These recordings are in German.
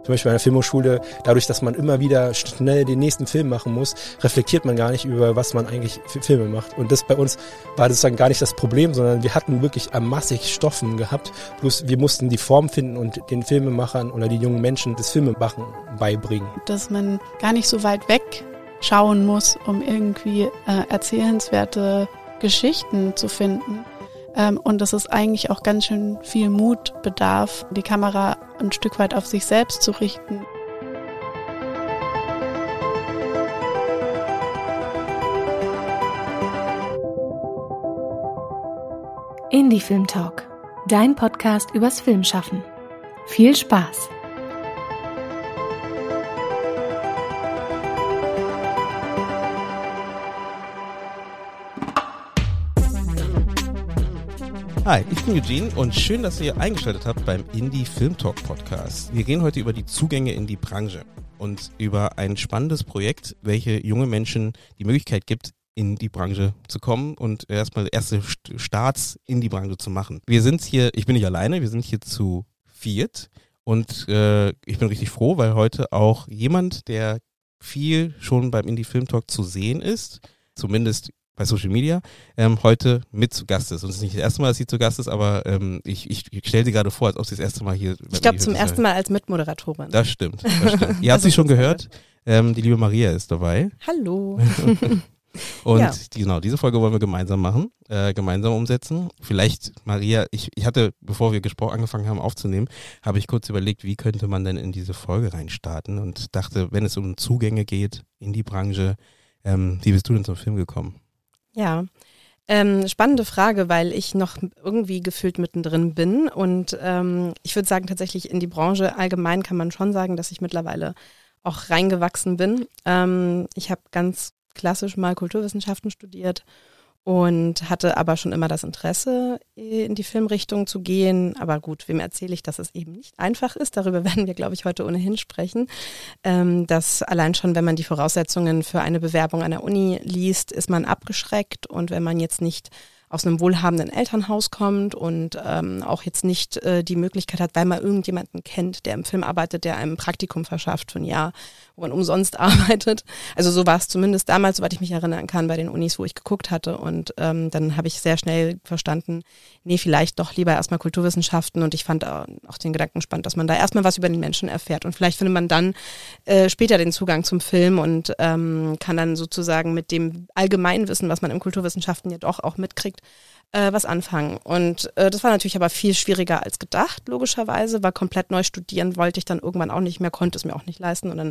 Zum Beispiel an der Filmhochschule, dadurch, dass man immer wieder schnell den nächsten Film machen muss, reflektiert man gar nicht über, was man eigentlich für Filme macht. Und das bei uns war das dann gar nicht das Problem, sondern wir hatten wirklich massig Stoffen gehabt. Bloß wir mussten die Form finden und den Filmemachern oder die jungen Menschen das Filmemachen beibringen. Dass man gar nicht so weit weg schauen muss, um irgendwie erzählenswerte Geschichten zu finden. Und dass es eigentlich auch ganz schön viel Mut bedarf, die Kamera ein Stück weit auf sich selbst zu richten. Indie Film Talk, dein Podcast übers Filmschaffen. Viel Spaß! Hi, ich bin Eugene und schön, dass ihr eingeschaltet habt beim Indie Film Talk Podcast. Wir reden heute über die Zugänge in die Branche und über ein spannendes Projekt, welche junge Menschen die Möglichkeit gibt, in die Branche zu kommen und erstmal erste Starts in die Branche zu machen. Ich bin nicht alleine, wir sind hier zu viert und ich bin richtig froh, weil heute auch jemand, der viel schon beim Indie Film Talk zu sehen ist, zumindest bei Social Media, heute mit zu Gast ist. Und es ist nicht das erste Mal, dass sie zu Gast ist, aber ich stelle sie gerade vor, als ob sie das erste Mal hier... Ich glaube, zum ersten Mal als Mitmoderatorin. Das stimmt. Ihr habt sie schon gehört. Die liebe Maria ist dabei. Hallo. Und ja. Diese Folge wollen wir gemeinsam machen, gemeinsam umsetzen. Vielleicht, Maria, ich hatte, bevor wir angefangen haben aufzunehmen, habe ich kurz überlegt, wie könnte man denn in diese Folge reinstarten und dachte, wenn es um Zugänge geht in die Branche, wie bist du denn zum Film gekommen? Ja, spannende Frage, weil ich noch irgendwie gefühlt mittendrin bin und ich würde sagen, tatsächlich in die Branche allgemein kann man schon sagen, dass ich mittlerweile auch reingewachsen bin. Ich habe ganz klassisch mal Kulturwissenschaften studiert und hatte aber schon immer das Interesse, in die Filmrichtung zu gehen. Aber gut, wem erzähle ich, dass es eben nicht einfach ist? Darüber werden wir, glaube ich, heute ohnehin sprechen. Dass allein schon, wenn man die Voraussetzungen für eine Bewerbung an der Uni liest, ist man abgeschreckt. Und wenn man jetzt nicht aus einem wohlhabenden Elternhaus kommt und auch jetzt nicht die Möglichkeit hat, weil man irgendjemanden kennt, der im Film arbeitet, der einem Praktikum verschafft für ein Jahr, wo man umsonst arbeitet. Also so war es zumindest damals, soweit ich mich erinnern kann, bei den Unis, wo ich geguckt hatte. Und dann habe ich sehr schnell verstanden, nee, vielleicht doch lieber erstmal Kulturwissenschaften. Und ich fand auch den Gedanken spannend, dass man da erstmal was über den Menschen erfährt. Und vielleicht findet man dann später den Zugang zum Film und kann dann sozusagen mit dem Allgemeinwissen, was man in Kulturwissenschaften ja doch auch mitkriegt, was anfangen. Und das war natürlich aber viel schwieriger als gedacht, logischerweise, weil komplett neu studieren wollte ich dann irgendwann auch nicht mehr, konnte es mir auch nicht leisten. Und dann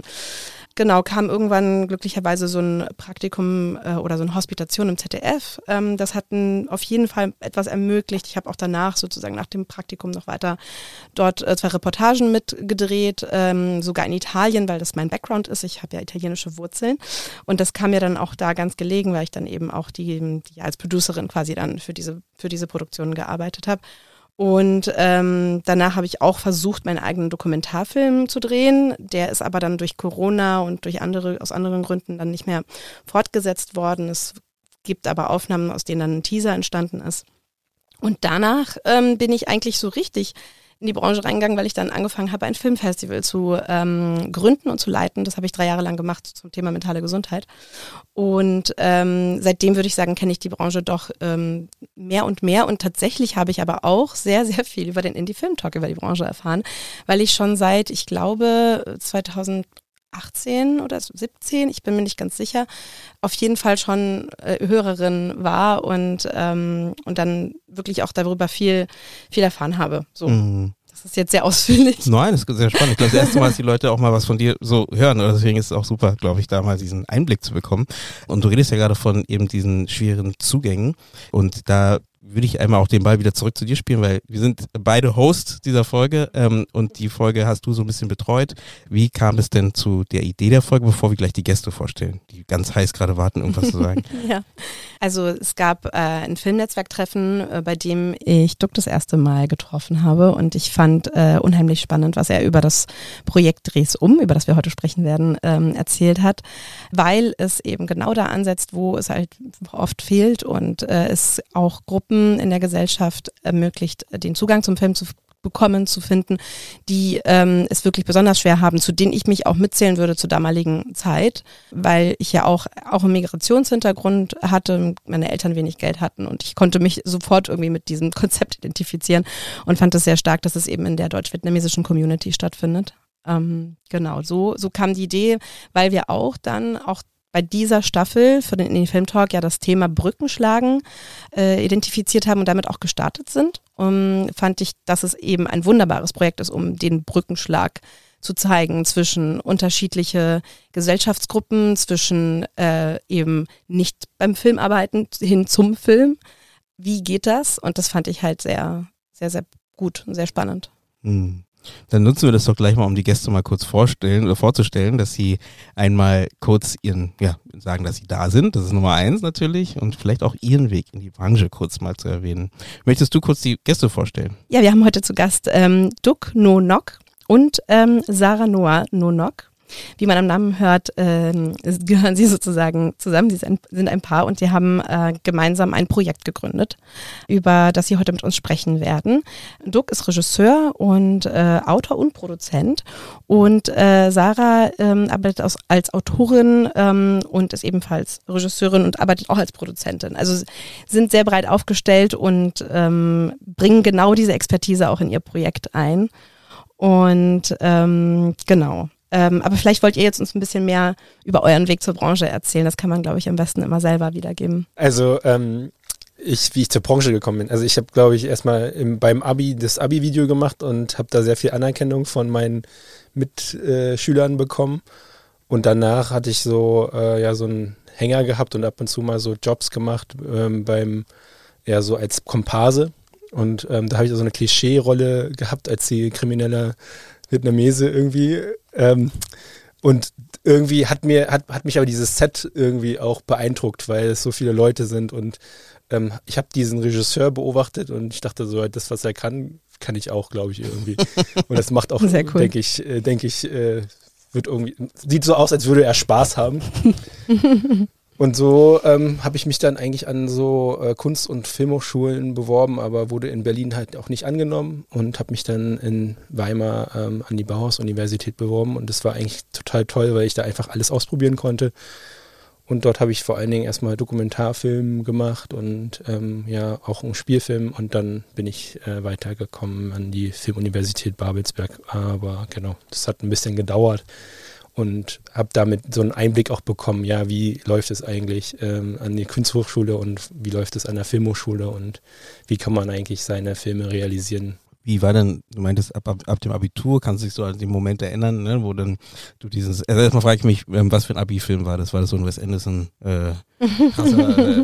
kam irgendwann glücklicherweise so ein Praktikum oder so eine Hospitation im ZDF. Das hat auf jeden Fall etwas ermöglicht. Ich habe auch danach sozusagen nach dem Praktikum noch weiter dort 2 Reportagen mitgedreht, sogar in Italien, weil das mein Background ist. Ich habe ja italienische Wurzeln. Und das kam mir dann auch da ganz gelegen, weil ich dann eben auch die als Producerin quasi dann für diese Produktion gearbeitet habe. Und danach habe ich auch versucht, meinen eigenen Dokumentarfilm zu drehen. Der ist aber dann durch Corona und aus anderen Gründen dann nicht mehr fortgesetzt worden. Es gibt aber Aufnahmen, aus denen dann ein Teaser entstanden ist. Und danach bin ich eigentlich so richtig in die Branche reingegangen, weil ich dann angefangen habe, ein Filmfestival zu gründen und zu leiten. Das habe ich 3 Jahre lang gemacht zum Thema mentale Gesundheit. Und seitdem würde ich sagen, kenne ich die Branche doch mehr und mehr. Und tatsächlich habe ich aber auch sehr, sehr viel über den Indie Film Talk über die Branche erfahren, weil ich schon seit, ich glaube, 2018 oder 17, ich bin mir nicht ganz sicher, auf jeden Fall schon Hörerin war und dann wirklich auch darüber viel erfahren habe. So. Das ist jetzt sehr ausführlich. Nein, das ist sehr spannend. Ich glaube, das erste Mal, dass die Leute auch mal was von dir so hören. Deswegen ist es auch super, glaube ich, da mal diesen Einblick zu bekommen. Und du redest ja gerade von eben diesen schweren Zugängen. Und da würde ich einmal auch den Ball wieder zurück zu dir spielen, weil wir sind beide Hosts dieser Folge und die Folge hast du so ein bisschen betreut. Wie kam es denn zu der Idee der Folge, bevor wir gleich die Gäste vorstellen, die ganz heiß gerade warten, irgendwas zu sagen? Ja, also es gab ein Filmnetzwerktreffen, bei dem ich Duck das erste Mal getroffen habe und ich fand unheimlich spannend, was er über das Projekt Dreh's um, über das wir heute sprechen werden, erzählt hat, weil es eben genau da ansetzt, wo es halt oft fehlt und es auch Gruppen in der Gesellschaft ermöglicht, den Zugang zum Film zu bekommen, zu finden, die es wirklich besonders schwer haben, zu denen ich mich auch mitzählen würde zur damaligen Zeit, weil ich ja auch einen Migrationshintergrund hatte, meine Eltern wenig Geld hatten und ich konnte mich sofort irgendwie mit diesem Konzept identifizieren und fand es sehr stark, dass es eben in der deutsch-vietnamesischen Community stattfindet. Genau, so kam die Idee, weil wir auch dann auch bei dieser Staffel für den Indie-Film-Talk ja das Thema Brückenschlagen identifiziert haben und damit auch gestartet sind. Fand ich, dass es eben ein wunderbares Projekt ist, um den Brückenschlag zu zeigen zwischen unterschiedliche Gesellschaftsgruppen, zwischen eben nicht beim Film arbeiten hin zum Film. Wie geht das? Und das fand ich halt sehr, sehr, sehr gut und sehr spannend. Dann nutzen wir das doch gleich mal, um die Gäste mal kurz vorzustellen, dass sie einmal kurz sagen, dass sie da sind. Das ist Nummer 1 natürlich und vielleicht auch ihren Weg in die Branche kurz mal zu erwähnen. Möchtest du kurz die Gäste vorstellen? Ja, wir haben heute zu Gast Duc No Nok und Sarah Noah No Nok. Wie man am Namen hört, gehören sie sozusagen zusammen. Sie sind ein Paar und sie haben gemeinsam ein Projekt gegründet, über das sie heute mit uns sprechen werden. Duc ist Regisseur und Autor und Produzent und Sarah arbeitet als Autorin und ist ebenfalls Regisseurin und arbeitet auch als Produzentin. Also sind sehr breit aufgestellt und bringen genau diese Expertise auch in ihr Projekt ein. Und genau. Aber vielleicht wollt ihr jetzt uns ein bisschen mehr über euren Weg zur Branche erzählen. Das kann man, glaube ich, am besten immer selber wiedergeben. Also wie ich zur Branche gekommen bin. Also ich habe, glaube ich, erstmal beim Abi das Abi-Video gemacht und habe da sehr viel Anerkennung von meinen Mitschülern bekommen. Und danach hatte ich so einen Hänger gehabt und ab und zu mal so Jobs gemacht so als Komparse. Und da habe ich so eine Klischee-Rolle gehabt als die kriminelle Vietnamese irgendwie. Und irgendwie hat mich aber dieses Set irgendwie auch beeindruckt, weil es so viele Leute sind und ich habe diesen Regisseur beobachtet und ich dachte so, das, was er kann ich auch, glaube ich, irgendwie. Und das macht auch, sehr cool. denke ich, wird irgendwie, sieht so aus, als würde er Spaß haben. Und so habe ich mich dann eigentlich an so Kunst- und Filmhochschulen beworben, aber wurde in Berlin halt auch nicht angenommen und habe mich dann in Weimar an die Bauhaus-Universität beworben und das war eigentlich total toll, weil ich da einfach alles ausprobieren konnte. Und dort habe ich vor allen Dingen erstmal Dokumentarfilm gemacht und auch einen Spielfilm und dann bin ich weitergekommen an die Filmuniversität Babelsberg. Aber genau, das hat ein bisschen gedauert. Und habe damit so einen Einblick auch bekommen, ja, wie läuft es eigentlich an die Kunsthochschule und wie läuft es an der Filmhochschule und wie kann man eigentlich seine Filme realisieren. Wie war denn, du meintest ab dem Abitur, kannst du dich so an den Moment erinnern, ne, wo dann du erstmal frage ich mich, was für ein Abi-Film war das? War das so ein Wes Anderson krasser,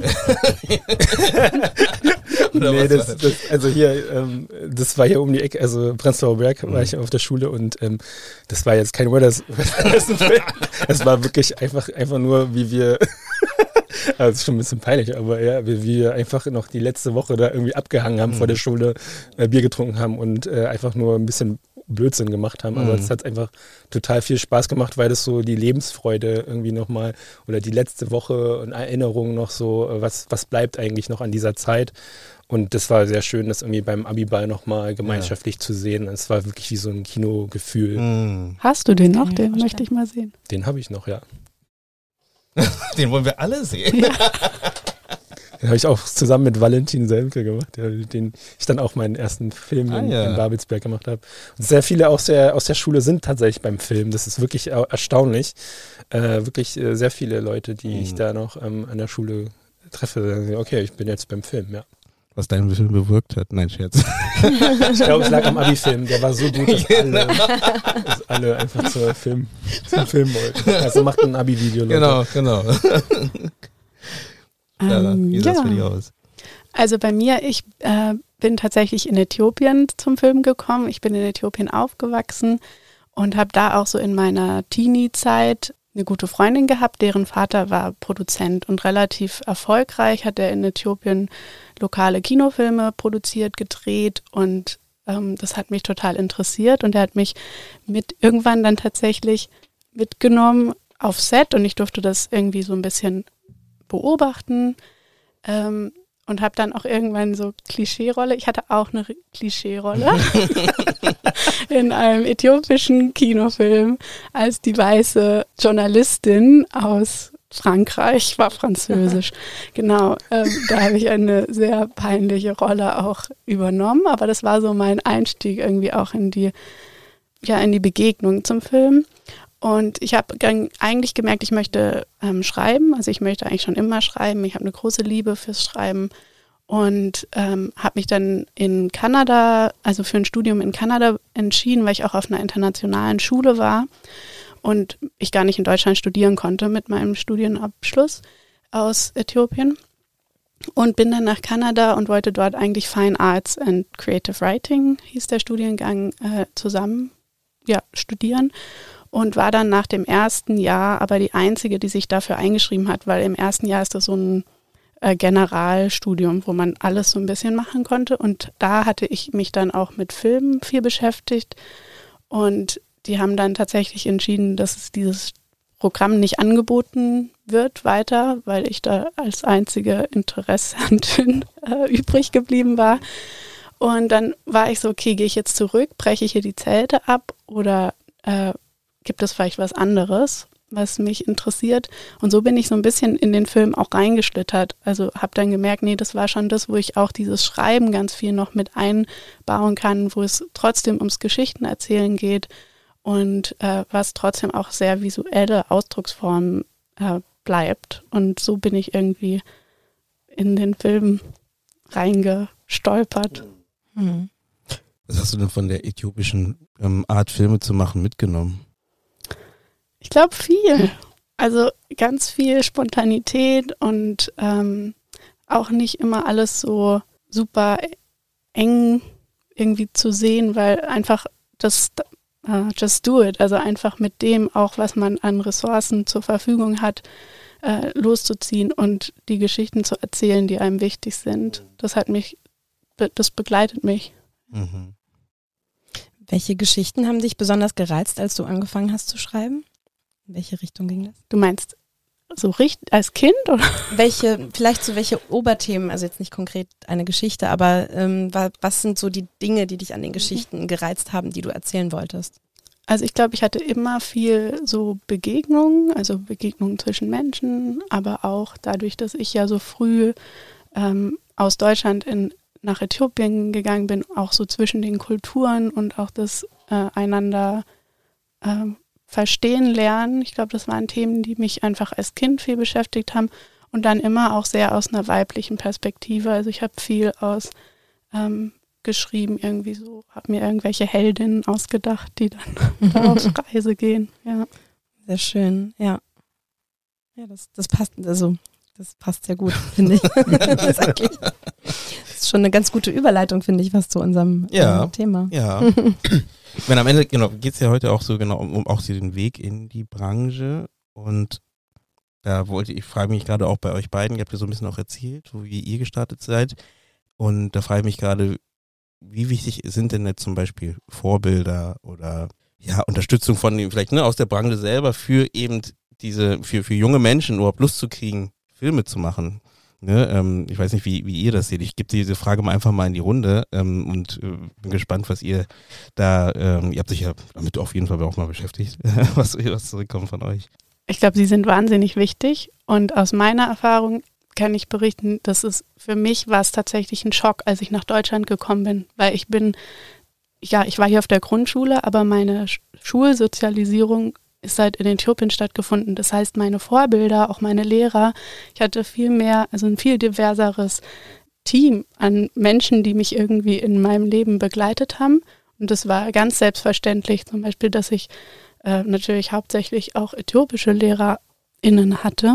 nee, das war hier um die Ecke, also Prenzlauer Berg war ich auf der Schule und das war jetzt kein Wes Anderson-Film. Es war wirklich einfach nur, wie wir also das ist schon ein bisschen peinlich, aber ja, wie wir einfach noch die letzte Woche da irgendwie abgehangen haben vor der Schule, Bier getrunken haben und einfach nur ein bisschen Blödsinn gemacht haben. Aber es hat einfach total viel Spaß gemacht, weil das so die Lebensfreude irgendwie nochmal oder die letzte Woche und Erinnerungen noch so, was bleibt eigentlich noch an dieser Zeit. Und das war sehr schön, das irgendwie beim Abiball nochmal gemeinschaftlich zu sehen. Es war wirklich wie so ein Kinogefühl. Hast du den noch? Den möchte ich mal sehen. Den habe ich noch, ja. Den wollen wir alle sehen. Ja. Den habe ich auch zusammen mit Valentin Selmke gemacht, den ich dann auch meinen ersten Film in Babelsberg gemacht habe. Und sehr viele aus der Schule sind tatsächlich beim Film. Das ist wirklich erstaunlich. Wirklich sehr viele Leute, die ich da noch an der Schule treffe, sagen, okay, ich bin jetzt beim Film, ja. Was dein Film bewirkt hat. Nein, Scherz. Ich glaube, es lag am Abi-Film. Der war so gut, dass alle einfach zum Film wollten. Also macht ein Abi-Video, Leute. Genau. Wie sah es für dich aus? Also bei mir, ich bin tatsächlich in Äthiopien zum Film gekommen. Ich bin in Äthiopien aufgewachsen und habe da auch so in meiner Teenie-Zeit eine gute Freundin gehabt, deren Vater war Produzent und relativ erfolgreich, hat er in Äthiopien lokale Kinofilme produziert, gedreht und das hat mich total interessiert und er hat mich irgendwann dann tatsächlich mitgenommen auf Set und ich durfte das irgendwie so ein bisschen beobachten und habe dann auch irgendwann so Klischee-Rolle. Ich hatte auch eine Klischee-Rolle in einem äthiopischen Kinofilm als die weiße Journalistin aus Frankreich, war französisch. Genau, da habe ich eine sehr peinliche Rolle auch übernommen, aber das war so mein Einstieg irgendwie auch in die Begegnung zum Film. Und ich habe eigentlich gemerkt, ich möchte schreiben. Also ich möchte eigentlich schon immer schreiben. Ich habe eine große Liebe fürs Schreiben und habe mich dann in Kanada, also für ein Studium in Kanada entschieden, weil ich auch auf einer internationalen Schule war und ich gar nicht in Deutschland studieren konnte mit meinem Studienabschluss aus Äthiopien. Und bin dann nach Kanada und wollte dort eigentlich Fine Arts and Creative Writing, hieß der Studiengang, zusammen studieren. Und war dann nach dem ersten Jahr aber die Einzige, die sich dafür eingeschrieben hat, weil im ersten Jahr ist das so ein Generalstudium, wo man alles so ein bisschen machen konnte. Und da hatte ich mich dann auch mit Filmen viel beschäftigt. Und die haben dann tatsächlich entschieden, dass es dieses Programm nicht angeboten wird weiter, weil ich da als einzige Interessentin übrig geblieben war. Und dann war ich so, okay, gehe ich jetzt zurück, breche ich hier die Zelte ab oder gibt es vielleicht was anderes, was mich interessiert? Und so bin ich so ein bisschen in den Film auch reingeschlittert. Also habe dann gemerkt, nee, das war schon das, wo ich auch dieses Schreiben ganz viel noch mit einbauen kann, wo es trotzdem ums Geschichtenerzählen geht und was trotzdem auch sehr visuelle Ausdrucksformen bleibt. Und so bin ich irgendwie in den Film reingestolpert. Mhm. Was hast du denn von der äthiopischen Art, Filme zu machen, mitgenommen? Ich glaube viel. Also ganz viel Spontanität und auch nicht immer alles so super eng irgendwie zu sehen, weil einfach das just do it, also einfach mit dem auch, was man an Ressourcen zur Verfügung hat, loszuziehen und die Geschichten zu erzählen, die einem wichtig sind. Das begleitet mich. Mhm. Welche Geschichten haben dich besonders gereizt, als du angefangen hast zu schreiben? In welche Richtung ging das? Du meinst so als Kind, oder? Welche Oberthemen, also jetzt nicht konkret eine Geschichte, aber was sind so die Dinge, die dich an den Geschichten gereizt haben, die du erzählen wolltest? Also ich glaube, ich hatte immer viel so Begegnungen, also Begegnungen zwischen Menschen, aber auch dadurch, dass ich ja so früh aus Deutschland nach Äthiopien gegangen bin, auch so zwischen den Kulturen und auch das einander verstehen lernen. Ich glaube, das waren Themen, die mich einfach als Kind viel beschäftigt haben und dann immer auch sehr aus einer weiblichen Perspektive. Also ich habe viel geschrieben, irgendwie so, habe mir irgendwelche Heldinnen ausgedacht, die dann da auf Reise gehen. Ja. Sehr schön, ja. Ja, das passt, also das passt sehr gut, finde ich. Das ist schon eine ganz gute Überleitung, finde ich, was zu unserem Thema. Ja. Ich meine, am Ende geht es ja heute auch so um auch den Weg in die Branche und da ich frage mich gerade auch bei euch beiden, ihr habt ja so ein bisschen auch erzählt, wie ihr gestartet seid und da frage ich mich gerade, wie wichtig sind denn jetzt zum Beispiel Vorbilder oder Unterstützung von vielleicht aus der Branche selber für eben für junge Menschen überhaupt Lust zu kriegen, Filme zu machen? Ne, ich weiß nicht, wie ihr das seht. Ich gebe diese Frage mal einfach mal in die Runde und bin gespannt, was ihr da, ihr habt sich ja damit auf jeden Fall auch mal beschäftigt, was zurückkommt von euch. Ich glaube, sie sind wahnsinnig wichtig und aus meiner Erfahrung kann ich berichten, für mich war es tatsächlich ein Schock, als ich nach Deutschland gekommen bin, weil ich war hier auf der Grundschule, aber meine Schulsozialisierung ist halt in Äthiopien stattgefunden. Das heißt, meine Vorbilder, auch meine Lehrer, ich hatte ein viel diverseres Team an Menschen, die mich irgendwie in meinem Leben begleitet haben. Und das war ganz selbstverständlich, zum Beispiel, dass ich natürlich hauptsächlich auch äthiopische LehrerInnen hatte.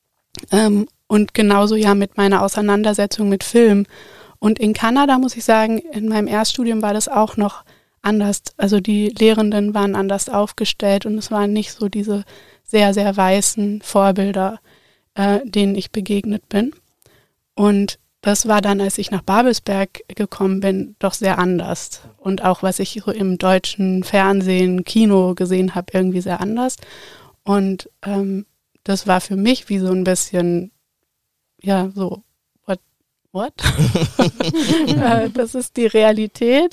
Und genauso mit meiner Auseinandersetzung mit Film. Und in Kanada, muss ich sagen, in meinem Erststudium war das auch noch anders. Also die Lehrenden waren anders aufgestellt und es waren nicht so diese sehr, sehr weißen Vorbilder, denen ich begegnet bin. Und das war dann, als ich nach Babelsberg gekommen bin, doch sehr anders. Und auch, was ich so im deutschen Fernsehen, Kino gesehen habe, irgendwie sehr anders. Und das war für mich wie so ein bisschen, what? Das ist die Realität.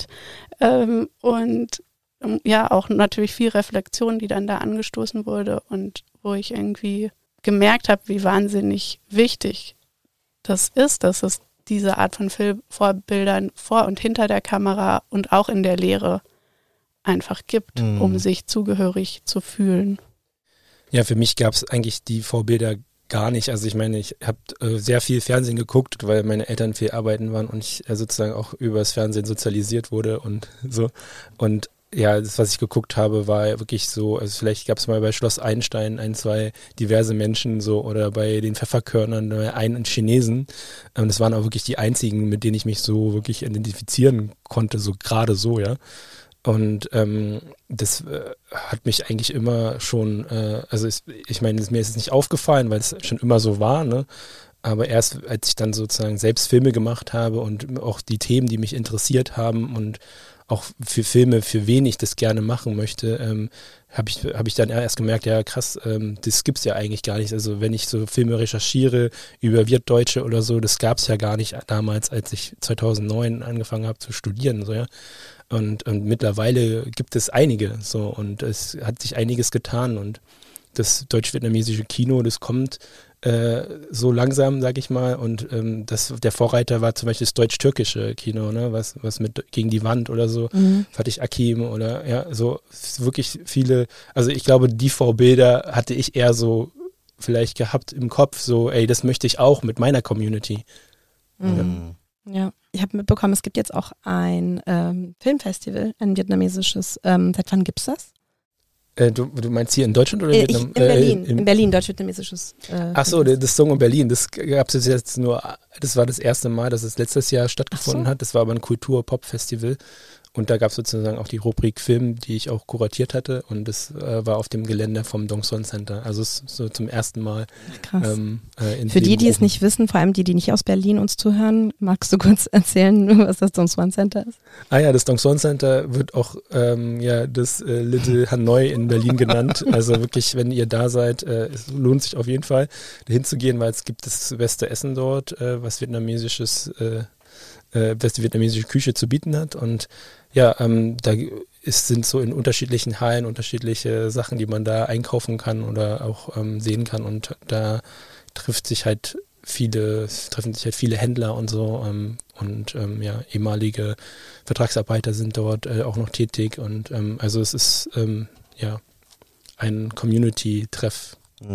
Und ja, auch natürlich viel Reflexion, die dann da angestoßen wurde und wo ich irgendwie gemerkt habe, wie wahnsinnig wichtig das ist, dass es diese Art von Filmvorbildern vor und hinter der Kamera und auch in der Lehre einfach gibt, um sich zugehörig zu fühlen. Ja, für mich gab es eigentlich die Vorbilder gar nicht. Also ich meine, ich habe sehr viel Fernsehen geguckt, weil meine Eltern viel arbeiten waren und ich sozusagen auch übers Fernsehen sozialisiert wurde und so. Und ja, das, was ich geguckt habe, war wirklich so, also vielleicht gab es mal bei Schloss Einstein 1, 2 diverse Menschen so oder bei den Pfefferkörnern einen Chinesen. Das waren auch wirklich die einzigen, mit denen ich mich so wirklich identifizieren konnte, so gerade so, ja. Und das hat mich eigentlich immer schon, also ich meine, mir ist es nicht aufgefallen, weil es schon immer so war, ne? Aber erst als ich dann sozusagen selbst Filme gemacht habe und auch die Themen, die mich interessiert haben und auch für Filme, für wen ich das gerne machen möchte, habe ich dann erst gemerkt, ja krass, das gibt's ja eigentlich gar nicht. Also wenn ich so Filme recherchiere über Wirtdeutsche oder so, das gab's ja gar nicht damals, als ich 2009 angefangen habe zu studieren, so ja. Und mittlerweile gibt es einige, so, und es hat sich einiges getan und das deutsch-vietnamesische Kino, das kommt so langsam, sag ich mal, und der Vorreiter war zum Beispiel das deutsch-türkische Kino, ne, was mit Gegen die Wand oder so, Fatih Akin oder ja, so wirklich viele, also ich glaube, die Vorbilder hatte ich eher so vielleicht gehabt im Kopf, so, ey, das möchte ich auch mit meiner Community. Ja, ich habe mitbekommen, es gibt jetzt auch ein Filmfestival, ein vietnamesisches. Seit wann gibt's das? Du meinst hier in Deutschland oder in Vietnam? In Berlin. In Berlin, deutsch-vietnamesisches. Ach so, das Song in Berlin, das gab es jetzt nur, das war das erste Mal, dass es letztes Jahr stattgefunden hat. Das war aber ein Kultur-Pop-Festival. Und da gab es sozusagen auch die Rubrik Film, die ich auch kuratiert hatte. Und das war auf dem Gelände vom Dong Son Center. Also es ist so zum ersten Mal. Krass. Für die es nicht wissen, vor allem die nicht aus Berlin uns zuhören, magst du kurz erzählen, was das Dong Son Center ist? Ah ja, das Dong Son Center wird auch das Little Hanoi in Berlin genannt. Also wirklich, wenn ihr da seid, es lohnt sich auf jeden Fall, dahin zu gehen, weil es gibt das beste Essen dort, was die vietnamesische Küche zu bieten hat. Und ja, da sind so in unterschiedlichen Hallen unterschiedliche Sachen, die man da einkaufen kann oder auch sehen kann. Und da treffen sich halt viele Händler und so. Ehemalige Vertragsarbeiter sind dort auch noch tätig. Und also es ist ein Community-Treff.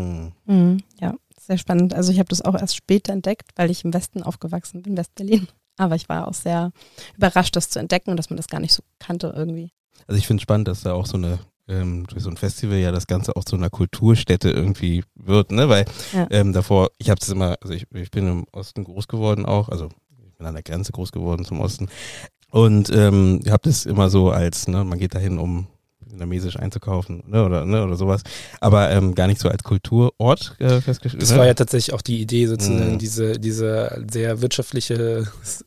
Ja, sehr spannend. Also ich habe das auch erst später entdeckt, weil ich im Westen aufgewachsen bin, West-Berlin. Aber ich war auch sehr überrascht, das zu entdecken und dass man das gar nicht so kannte irgendwie. Also ich finde es spannend, dass da auch so durch so ein Festival ja das Ganze auch zu einer Kulturstätte irgendwie wird, ne? Weil davor, ich habe es immer, also ich bin im Osten groß geworden auch, also ich bin an der Grenze groß geworden zum Osten und habe das immer so als, ne, man geht dahin, um vietnamesisch einzukaufen, ne, oder sowas, aber gar nicht so als Kulturort festgestellt. Das war ja tatsächlich auch die Idee, sozusagen diese sehr wirtschaftliche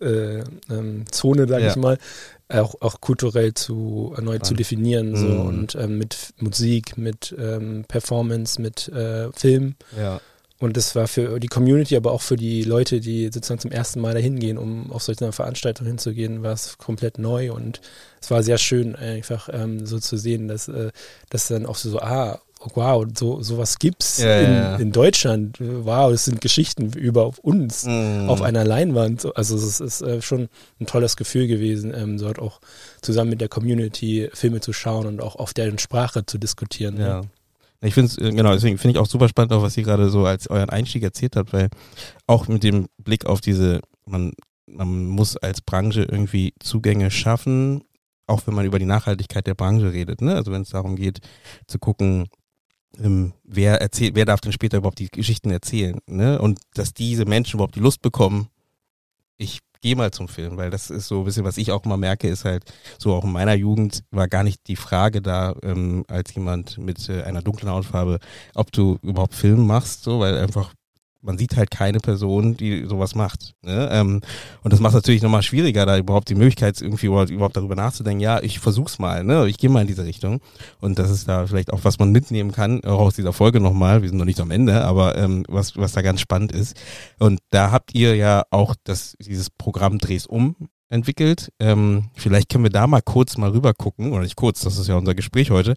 Zone, sage ich mal, auch kulturell neu zu definieren, so, und mit Musik, mit Performance, mit Film. Ja. Und das war für die Community, aber auch für die Leute, die sozusagen zum ersten Mal dahin gehen, um auf solche Veranstaltungen hinzugehen, war es komplett neu. Und es war sehr schön, einfach so zu sehen, dass dann auch wow, sowas gibt's in Deutschland. Wow, das sind Geschichten über uns auf einer Leinwand. Also es ist schon ein tolles Gefühl gewesen, dort auch zusammen mit der Community Filme zu schauen und auch auf deren Sprache zu diskutieren. Ja. Ich finde es, deswegen finde ich auch super spannend, auch was ihr gerade so als euren Einstieg erzählt habt, weil auch mit dem Blick auf man muss als Branche irgendwie Zugänge schaffen, auch wenn man über die Nachhaltigkeit der Branche redet, ne? Also wenn es darum geht, zu gucken, wer darf denn später überhaupt die Geschichten erzählen, ne? Und dass diese Menschen überhaupt die Lust bekommen, ich gehe mal zum Film, weil das ist so ein bisschen, was ich auch mal merke, ist halt so, auch in meiner Jugend war gar nicht die Frage da, als jemand mit einer dunklen Hautfarbe, ob du überhaupt Film machst, so, weil einfach man sieht halt keine Person, die sowas macht. Ne? Und das macht es natürlich nochmal schwieriger, da überhaupt die Möglichkeit irgendwie überhaupt darüber nachzudenken, ja, ich versuch's mal, ne? Ich gehe mal in diese Richtung. Und das ist da vielleicht auch, was man mitnehmen kann, auch aus dieser Folge nochmal, wir sind noch nicht am Ende, aber was da ganz spannend ist. Und da habt ihr ja auch dieses Programm Dreh's um entwickelt. Vielleicht können wir da mal kurz rüber gucken, oder nicht kurz, das ist ja unser Gespräch heute,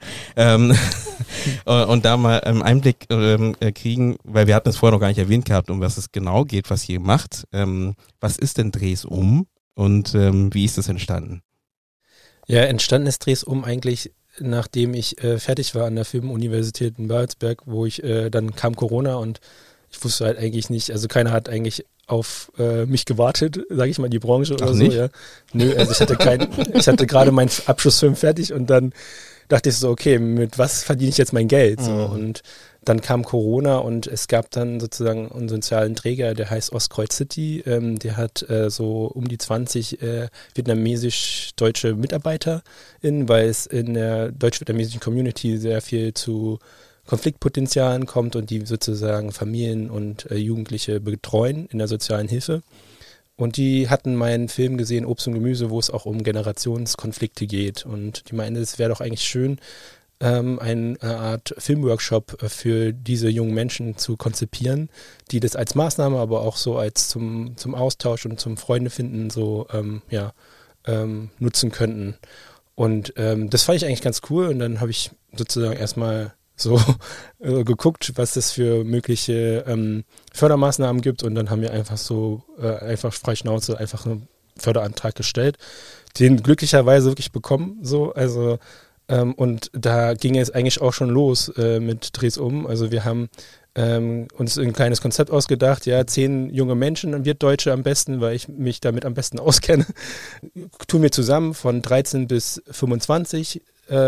und da mal einen Einblick kriegen, weil wir hatten es vorher noch gar nicht erwähnt gehabt, um was es genau geht, was ihr macht. Was ist denn Dreh's um und wie ist das entstanden? Ja, entstanden ist Dreh's um eigentlich, nachdem ich fertig war an der Filmuniversität in Babelsberg, wo dann kam Corona und ich wusste halt eigentlich nicht, also keiner hat eigentlich auf mich gewartet, sage ich mal, die Branche oder so. Ja. Nö, also ich hatte gerade meinen Abschlussfilm fertig und dann dachte ich so, okay, mit was verdiene ich jetzt mein Geld? So. Und dann kam Corona und es gab dann sozusagen einen sozialen Träger, der heißt Ostkreuz City, der hat so um die 20 vietnamesisch-deutsche MitarbeiterInnen, weil es in der deutsch-vietnamesischen Community sehr viel zu Konfliktpotenzialen kommt und die sozusagen Familien und Jugendliche betreuen in der sozialen Hilfe. Und die hatten meinen Film gesehen, Obst und Gemüse, wo es auch um Generationskonflikte geht. Und die meinten, es wäre doch eigentlich schön, eine Art Filmworkshop für diese jungen Menschen zu konzipieren, die das als Maßnahme, aber auch so als zum Austausch und zum Freundefinden so nutzen könnten. Und das fand ich eigentlich ganz cool. Und dann habe ich sozusagen erstmal so geguckt, was es für mögliche Fördermaßnahmen gibt, und dann haben wir einfach einfach frei Schnauze einfach einen Förderantrag gestellt, den glücklicherweise wirklich bekommen, und da ging es eigentlich auch schon los mit Dreh's um. Also wir haben uns ein kleines Konzept ausgedacht, 10 junge Menschen, wir Deutsche am besten, weil ich mich damit am besten auskenne, tun wir zusammen von 13 bis 25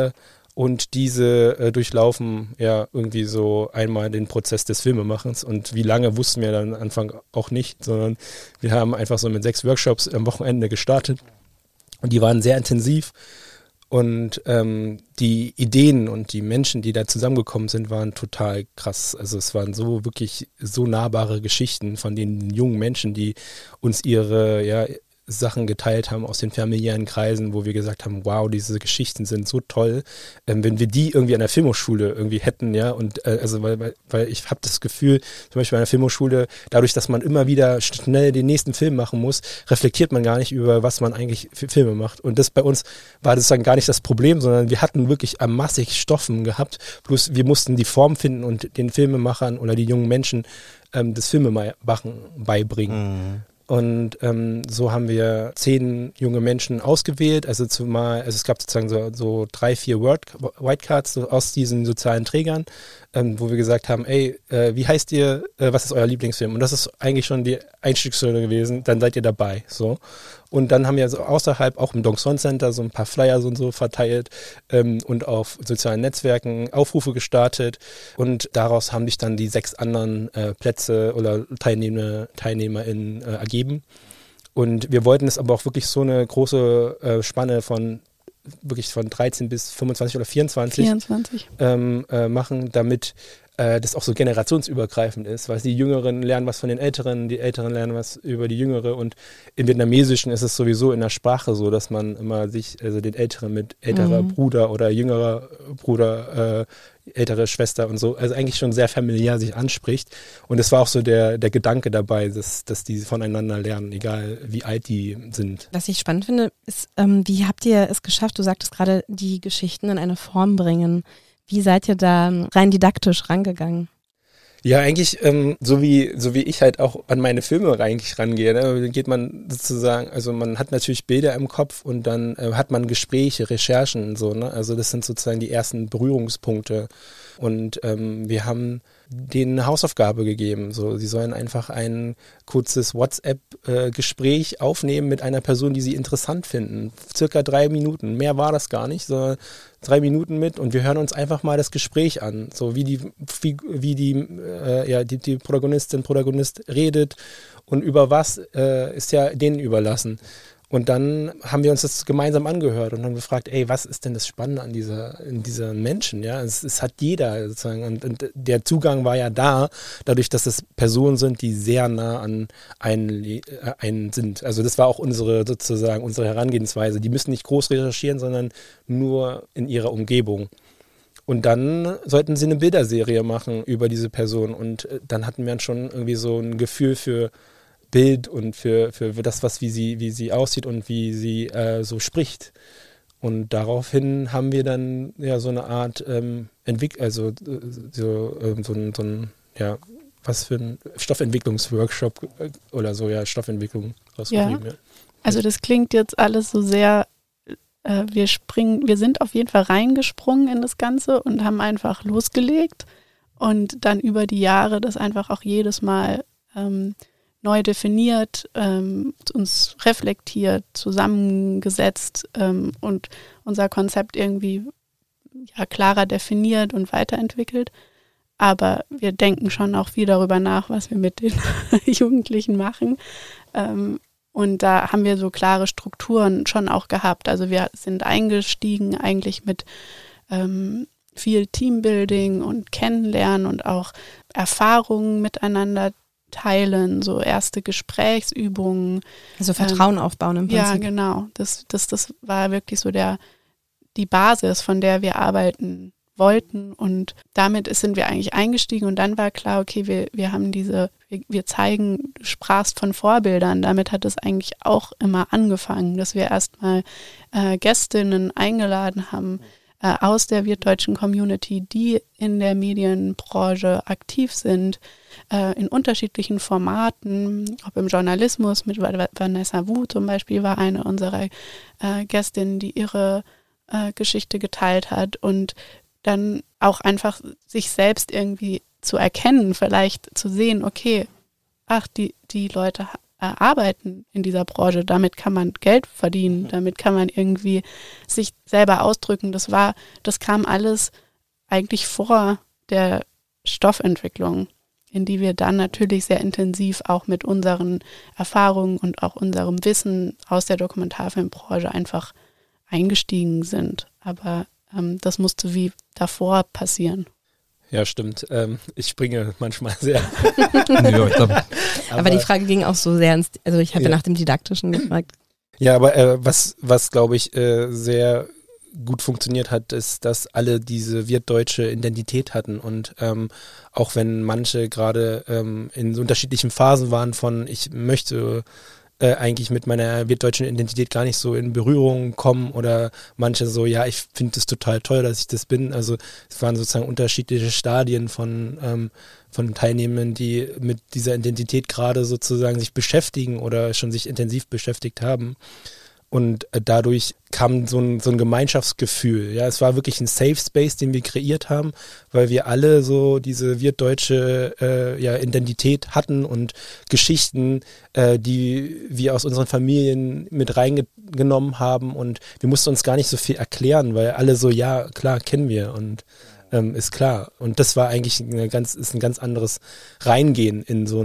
und diese durchlaufen irgendwie so einmal den Prozess des Filmemachens, und wie lange wussten wir dann am Anfang auch nicht, sondern wir haben einfach so mit 6 Workshops am Wochenende gestartet und die waren sehr intensiv, und die Ideen und die Menschen, die da zusammengekommen sind, waren total krass. Also es waren wirklich so nahbare Geschichten von den jungen Menschen, die uns ihre Sachen geteilt haben aus den familiären Kreisen, wo wir gesagt haben, wow, diese Geschichten sind so toll, wenn wir die irgendwie an der Filmhochschule irgendwie hätten, und weil ich habe das Gefühl, zum Beispiel an der Filmhochschule, dadurch, dass man immer wieder schnell den nächsten Film machen muss, reflektiert man gar nicht über, was man eigentlich für Filme macht, und das bei uns war das dann gar nicht das Problem, sondern wir hatten wirklich massig Stoffen gehabt, bloß wir mussten die Form finden und den Filmemachern oder die jungen Menschen das Filmemachen beibringen. Und so haben wir 10 junge Menschen ausgewählt. Also es gab sozusagen so 3, 4 Whitecards aus diesen sozialen Trägern, wo wir gesagt haben, wie heißt ihr, was ist euer Lieblingsfilm? Und das ist eigentlich schon die Einstiegshürde gewesen, dann seid ihr dabei. So. Und dann haben wir so außerhalb auch im Dong Son Center so ein paar Flyer und so verteilt und auf sozialen Netzwerken Aufrufe gestartet. Und daraus haben sich dann die 6 anderen Plätze oder TeilnehmerInnen ergeben. Und wir wollten es aber auch wirklich so eine große Spanne von 13 bis 25 oder 24 machen, damit das auch so generationsübergreifend ist, weil die Jüngeren lernen was von den Älteren, die Älteren lernen was über die Jüngere, und im Vietnamesischen ist es sowieso in der Sprache so, dass man immer den Älteren mit älterer Bruder oder jüngerer Bruder, ältere Schwester und so, also eigentlich schon sehr familiär sich anspricht, und es war auch so der Gedanke dabei, dass die voneinander lernen, egal wie alt die sind. Was ich spannend finde, ist, wie habt ihr es geschafft, du sagtest gerade, die Geschichten in eine Form bringen. Wie seid ihr da rein didaktisch rangegangen? Ja, eigentlich so wie ich halt auch an meine Filme eigentlich rangehe. Ne? Geht man sozusagen, also man hat natürlich Bilder im Kopf und dann hat man Gespräche, Recherchen und so. Ne? Also das sind sozusagen die ersten Berührungspunkte. Und wir haben denen eine Hausaufgabe gegeben. So, sie sollen einfach ein kurzes WhatsApp-Gespräch aufnehmen mit einer Person, die sie interessant finden. Circa 3 Minuten. Mehr war das gar nicht, sondern 3 Minuten mit, und wir hören uns einfach mal das Gespräch an. So wie die Protagonist redet und über was ist ja denen überlassen. Und dann haben wir uns das gemeinsam angehört und haben gefragt, ey, was ist denn das Spannende an dieser Menschen? Ja, es hat jeder sozusagen. Und der Zugang war ja da, dadurch, dass es Personen sind, die sehr nah an einen sind. Also das war auch unsere Herangehensweise. Die müssen nicht groß recherchieren, sondern nur in ihrer Umgebung. Und dann sollten sie eine Bilderserie machen über diese Person. Und dann hatten wir schon irgendwie so ein Gefühl für Bild und für das, wie sie aussieht und wie sie so spricht. Und daraufhin haben wir dann ja so eine Art was für ein Stoffentwicklungsworkshop oder so, ja, Stoffentwicklung rausgeschrieben. Ja. Also das klingt jetzt alles so sehr, wir sind auf jeden Fall reingesprungen in das Ganze und haben einfach losgelegt und dann über die Jahre das einfach auch jedes Mal neu definiert, uns reflektiert, zusammengesetzt und unser Konzept irgendwie klarer definiert und weiterentwickelt. Aber wir denken schon auch viel darüber nach, was wir mit den Jugendlichen machen. Und da haben wir so klare Strukturen schon auch gehabt. Also wir sind eingestiegen eigentlich mit viel Teambuilding und Kennenlernen und auch Erfahrungen miteinander teilen, so erste Gesprächsübungen. Also Vertrauen aufbauen im Prinzip. Ja, genau. Das war wirklich so die Basis, von der wir arbeiten wollten und damit sind wir eigentlich eingestiegen und dann war klar, okay, wir haben wir zeigen, du sprachst von Vorbildern, damit hat es eigentlich auch immer angefangen, dass wir erstmal Gästinnen eingeladen haben, aus der wirtdeutschen Community, die in der Medienbranche aktiv sind, in unterschiedlichen Formaten, ob im Journalismus, mit Vanessa Wu zum Beispiel war eine unserer Gästinnen, die ihre Geschichte geteilt hat und dann auch einfach sich selbst irgendwie zu erkennen, vielleicht zu sehen, okay, die Leute arbeiten in dieser Branche, damit kann man Geld verdienen, damit kann man irgendwie sich selber ausdrücken. Das kam alles eigentlich vor der Stoffentwicklung, in die wir dann natürlich sehr intensiv auch mit unseren Erfahrungen und auch unserem Wissen aus der Dokumentarfilmbranche einfach eingestiegen sind. Aber das musste wie davor passieren. Ja, stimmt. Ich springe manchmal sehr. Ja, ich glaub, aber die Frage ging auch so sehr also ich habe ja nach dem Didaktischen gefragt. Ja, aber was glaube ich sehr gut funktioniert hat, ist, dass alle diese wirtdeutsche Identität hatten und auch wenn manche gerade in so unterschiedlichen Phasen waren von ich möchte eigentlich mit meiner wirtdeutschen Identität gar nicht so in Berührung kommen oder manche so, ja, ich finde es total toll, dass ich das bin. Also es waren sozusagen unterschiedliche Stadien von Teilnehmern, die mit dieser Identität gerade sozusagen sich beschäftigen oder schon sich intensiv beschäftigt haben. Und dadurch kam so ein Gemeinschaftsgefühl. Ja, es war wirklich ein Safe Space, den wir kreiert haben, weil wir alle so diese wirtdeutsche Identität hatten und Geschichten, die wir aus unseren Familien mit reingenommen haben. Und wir mussten uns gar nicht so viel erklären, weil alle so, ja, klar, kennen wir und ist klar. Und das war eigentlich ein ganz anderes Reingehen in so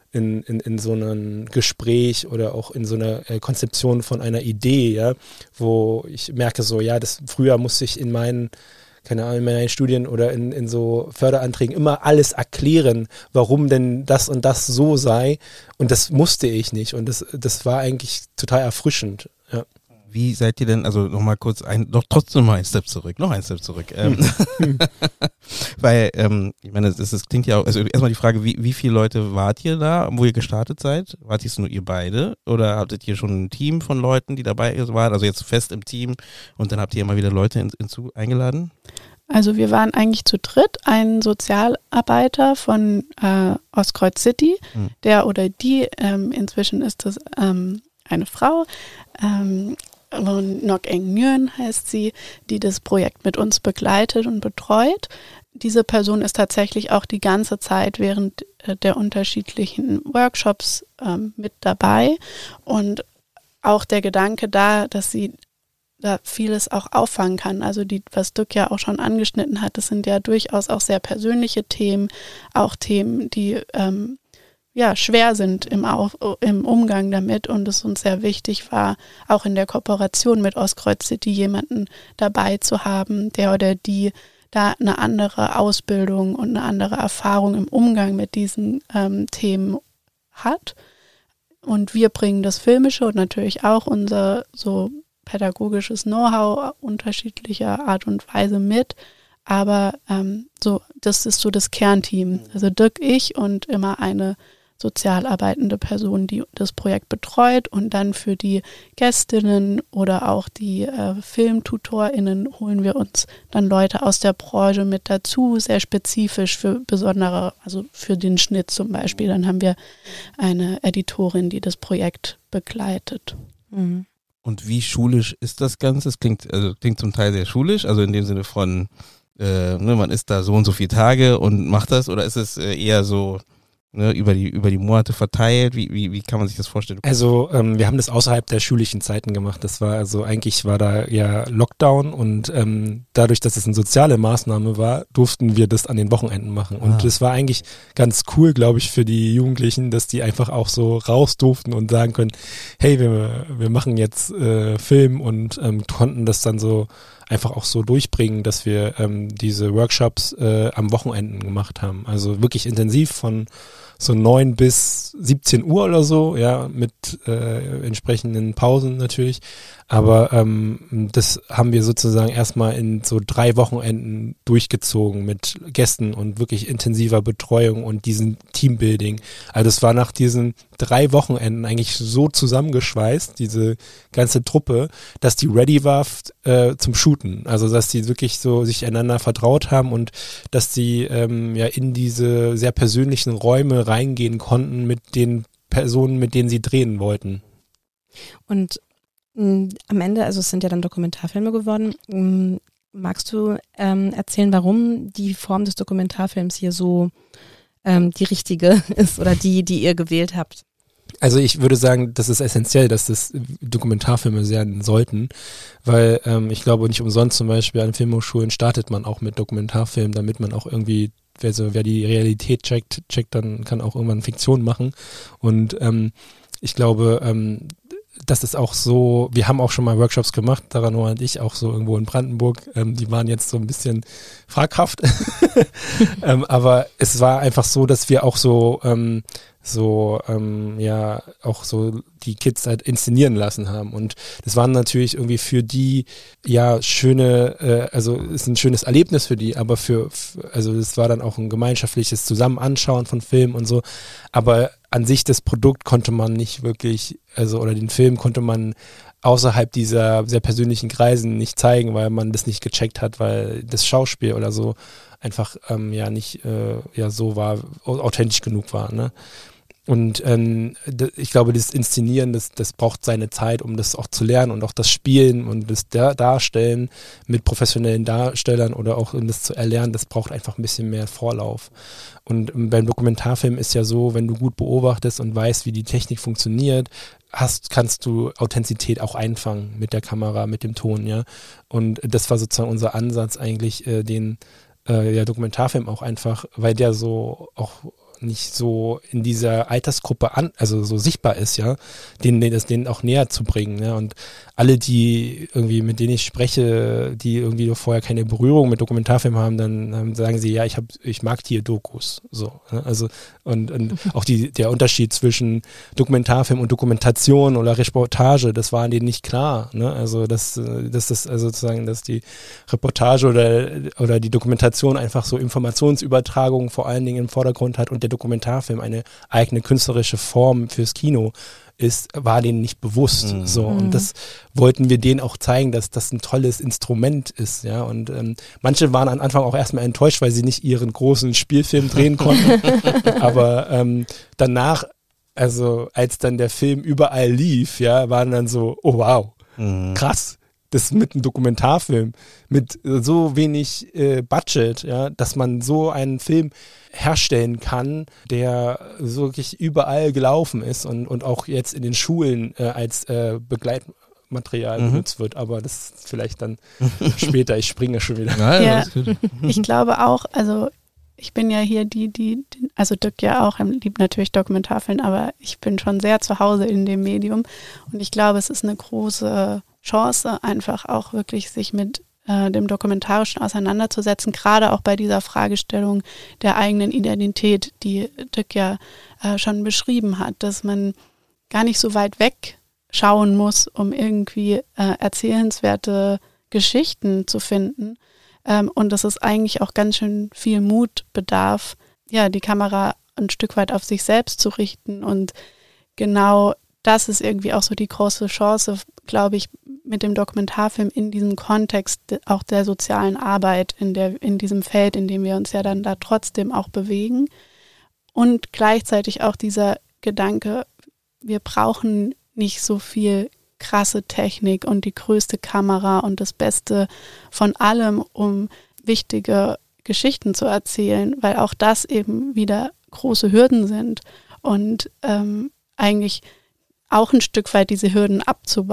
ein Gespräch oder auch in so einer Konzeption von einer Idee, ja, wo ich merke so, ja, früher musste ich in meinen Studien oder in so Förderanträgen immer alles erklären, warum denn das und das so sei und das musste ich nicht und das war eigentlich total erfrischend, ja. Wie seid ihr denn, also nochmal kurz trotzdem mal einen Step zurück. Weil, ich meine, das klingt ja auch, also erstmal die Frage, wie viele Leute wart ihr da, wo ihr gestartet seid? Wart ihr es nur ihr beide? Oder hattet ihr schon ein Team von Leuten, die dabei waren, also jetzt fest im Team und dann habt ihr immer wieder Leute eingeladen? Also wir waren eigentlich zu dritt, ein Sozialarbeiter von Ostkreuz City, der oder die, inzwischen ist das eine Frau, Nok Eng Nguyen heißt sie, die das Projekt mit uns begleitet und betreut. Diese Person ist tatsächlich auch die ganze Zeit während der unterschiedlichen Workshops mit dabei und auch der Gedanke da, dass sie da vieles auch auffangen kann. Also was Dirk ja auch schon angeschnitten hat, das sind ja durchaus auch sehr persönliche Themen, auch Themen, die schwer sind im Umgang damit und es uns sehr wichtig war, auch in der Kooperation mit Ostkreuz City jemanden dabei zu haben, der oder die da eine andere Ausbildung und eine andere Erfahrung im Umgang mit diesen Themen hat. Und wir bringen das Filmische und natürlich auch unser so pädagogisches Know-how unterschiedlicher Art und Weise mit. Aber das ist so das Kernteam. Also Dirk, ich und immer eine sozial arbeitende Person, die das Projekt betreut und dann für die Gästinnen oder auch die FilmtutorInnen holen wir uns dann Leute aus der Branche mit dazu, sehr spezifisch für besondere, also für den Schnitt zum Beispiel. Dann haben wir eine Editorin, die das Projekt begleitet. Mhm. Und wie schulisch ist das Ganze? Es klingt zum Teil sehr schulisch, also in dem Sinne von, man ist da so und so viele Tage und macht das, oder ist es eher so über die Monate verteilt? Wie kann man sich das vorstellen? Also wir haben das außerhalb der schulischen Zeiten gemacht. Das war eigentlich war da ja Lockdown und dadurch, dass es eine soziale Maßnahme war, durften wir das an den Wochenenden machen. Und das war eigentlich ganz cool, glaube ich, für die Jugendlichen, dass die einfach auch so raus durften und sagen können, hey, wir machen jetzt Film und konnten das dann so einfach auch so durchbringen, dass wir diese Workshops am Wochenenden gemacht haben. Also wirklich intensiv von so 9 bis 17 Uhr oder so, ja, mit entsprechenden Pausen natürlich. Aber das haben wir sozusagen erstmal in so 3 Wochenenden durchgezogen mit Gästen und wirklich intensiver Betreuung und diesem Teambuilding. Also es war nach diesen 3 Wochenenden eigentlich so zusammengeschweißt, diese ganze Truppe, dass die ready war zum Shooten. Also dass die wirklich so sich einander vertraut haben und dass die in diese sehr persönlichen Räume reingehen konnten mit den Personen, mit denen sie drehen wollten. Und am Ende, also es sind ja dann Dokumentarfilme geworden, magst du erzählen, warum die Form des Dokumentarfilms hier so die richtige ist oder die ihr gewählt habt? Also ich würde sagen, das ist essentiell, dass das Dokumentarfilme sein sollten, weil ich glaube nicht umsonst zum Beispiel an Filmhochschulen startet man auch mit Dokumentarfilmen, damit man auch irgendwie, wer die Realität checkt, dann kann auch irgendwann Fiktion machen und ich glaube, das ist auch so, wir haben auch schon mal Workshops gemacht, Taranoa und ich, auch so irgendwo in Brandenburg, die waren jetzt so ein bisschen fraghaft, aber es war einfach so, dass wir auch auch so die Kids halt inszenieren lassen haben und das waren natürlich irgendwie für die schöne, also ist ein schönes Erlebnis für die, aber also es war dann auch ein gemeinschaftliches Zusammen-Anschauen von Filmen und so, aber an sich das Produkt konnte man nicht wirklich, oder den Film konnte man außerhalb dieser sehr persönlichen Kreisen nicht zeigen, weil man das nicht gecheckt hat, weil das Schauspiel oder so einfach nicht so war, authentisch genug war, ne? Und ich glaube, das Inszenieren, das braucht seine Zeit, um das auch zu lernen und auch das Spielen und das Darstellen mit professionellen Darstellern oder auch um das zu erlernen, das braucht einfach ein bisschen mehr Vorlauf. Und beim Dokumentarfilm ist ja so, wenn du gut beobachtest und weißt, wie die Technik funktioniert, kannst du Authentizität auch einfangen mit der Kamera, mit dem Ton, ja. Und das war sozusagen unser Ansatz eigentlich, den Dokumentarfilm auch einfach, weil der so auch nicht so in dieser Altersgruppe also so sichtbar ist, ja, denen auch näher zu bringen, ja, und alle, die irgendwie, mit denen ich spreche, die irgendwie vorher keine Berührung mit Dokumentarfilmen haben, dann sagen sie, ja, ich mag die Dokus, so, ne? Also, und auch der Unterschied zwischen Dokumentarfilm und Dokumentation oder Reportage, das war denen nicht klar, ne, also, dass also sozusagen, dass die Reportage oder die Dokumentation einfach so Informationsübertragung vor allen Dingen im Vordergrund hat und der Dokumentarfilm eine eigene künstlerische Form fürs Kino war denen nicht bewusst. So, und das wollten wir denen auch zeigen, dass das ein tolles Instrument ist, ja, und manche waren am Anfang auch erstmal enttäuscht, weil sie nicht ihren großen Spielfilm drehen konnten, aber danach, also als dann der Film überall lief, ja, waren dann so, oh wow, krass, das mit einem Dokumentarfilm, mit so wenig Budget, ja, dass man so einen Film herstellen kann, der so wirklich überall gelaufen ist und auch jetzt in den Schulen als Begleitmaterial benutzt wird, aber das vielleicht dann später, ich springe schon wieder. Ja, ich glaube auch, also ich bin ja hier also Dirk ja auch, er liebt natürlich Dokumentarfilm, aber ich bin schon sehr zu Hause in dem Medium und ich glaube, es ist eine große Chance, einfach auch wirklich sich mit dem Dokumentarischen auseinanderzusetzen, gerade auch bei dieser Fragestellung der eigenen Identität, die Dirk ja schon beschrieben hat, dass man gar nicht so weit weg schauen muss, um irgendwie erzählenswerte Geschichten zu finden. Und dass es eigentlich auch ganz schön viel Mut bedarf, ja, die Kamera ein Stück weit auf sich selbst zu richten. Und genau das ist irgendwie auch so die große Chance, glaube ich, mit dem Dokumentarfilm in diesem Kontext auch der sozialen Arbeit, in diesem Feld, in dem wir uns ja dann da trotzdem auch bewegen. Und gleichzeitig auch dieser Gedanke, wir brauchen nicht so viel krasse Technik und die größte Kamera und das Beste von allem, um wichtige Geschichten zu erzählen, weil auch das eben wieder große Hürden sind und eigentlich auch ein Stück weit diese Hürden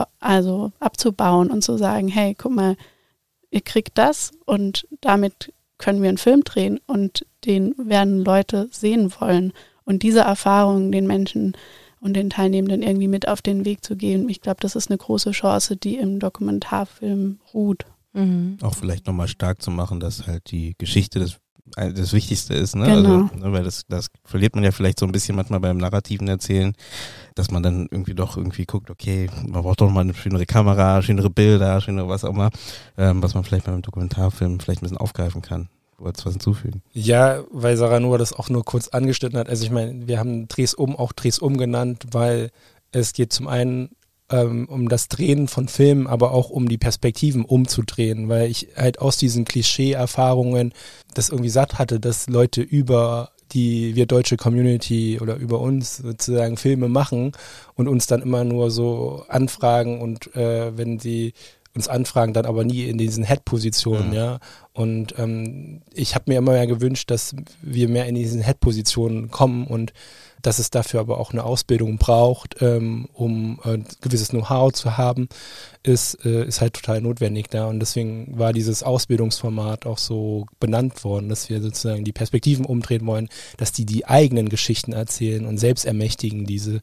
abzubauen und zu sagen, hey, guck mal, ihr kriegt das und damit können wir einen Film drehen und den werden Leute sehen wollen. Und diese Erfahrung den Menschen und den Teilnehmenden irgendwie mit auf den Weg zu gehen, ich glaube, das ist eine große Chance, die im Dokumentarfilm ruht. Mhm. Auch vielleicht nochmal stark zu machen, dass halt die Geschichte das Wichtigste ist, ne? Genau. Also, weil das verliert man ja vielleicht so ein bisschen manchmal beim narrativen Erzählen, dass man dann irgendwie guckt, okay, man braucht doch mal eine schönere Kamera, schönere Bilder, schönere was auch immer, was man vielleicht beim Dokumentarfilm vielleicht ein bisschen aufgreifen kann. Du wolltest was hinzufügen? Ja, weil Sarah Noah das auch nur kurz angeschnitten hat. Also ich meine, wir haben Dreh's um genannt, weil es geht zum einen um das Drehen von Filmen, aber auch um die Perspektiven umzudrehen, weil ich halt aus diesen Klischee-Erfahrungen das irgendwie satt hatte, dass Leute über wir deutsche Community oder über uns sozusagen Filme machen und uns dann immer nur so anfragen und wenn sie uns anfragen, dann aber nie in diesen Head-Positionen, ja. Und ich habe mir immer mehr gewünscht, dass wir mehr in diesen Head-Positionen kommen und dass es dafür aber auch eine Ausbildung braucht, um gewisses Know-how zu haben, ist halt total notwendig da. Und deswegen war dieses Ausbildungsformat auch so benannt worden, dass wir sozusagen die Perspektiven umdrehen wollen, dass die eigenen Geschichten erzählen und selbst ermächtigen, diese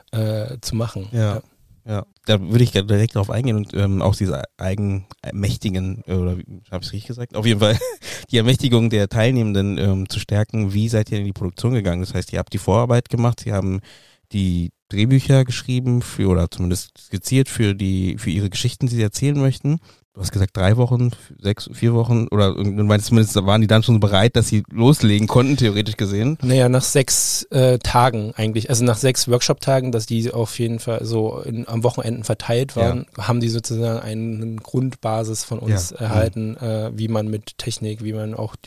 zu machen. Ja. Ja, da würde ich direkt drauf eingehen und auch diese eigenmächtigen, oder habe ich es richtig gesagt? Auf jeden Fall die Ermächtigung der Teilnehmenden zu stärken. Wie seid ihr in die Produktion gegangen? Das heißt, ihr habt die Vorarbeit gemacht, ihr haben die Drehbücher geschrieben oder zumindest skizziert für ihre Geschichten, die sie erzählen möchten. Du hast gesagt 3 Wochen, 4 Wochen oder zumindest waren die dann schon bereit, dass sie loslegen konnten, theoretisch gesehen? Naja, nach 6 Tagen eigentlich, also nach 6 Workshop-Tagen, dass die auf jeden Fall so am Wochenenden verteilt waren, haben die sozusagen eine Grundbasis von uns erhalten, wie man mit Technik, wie man auch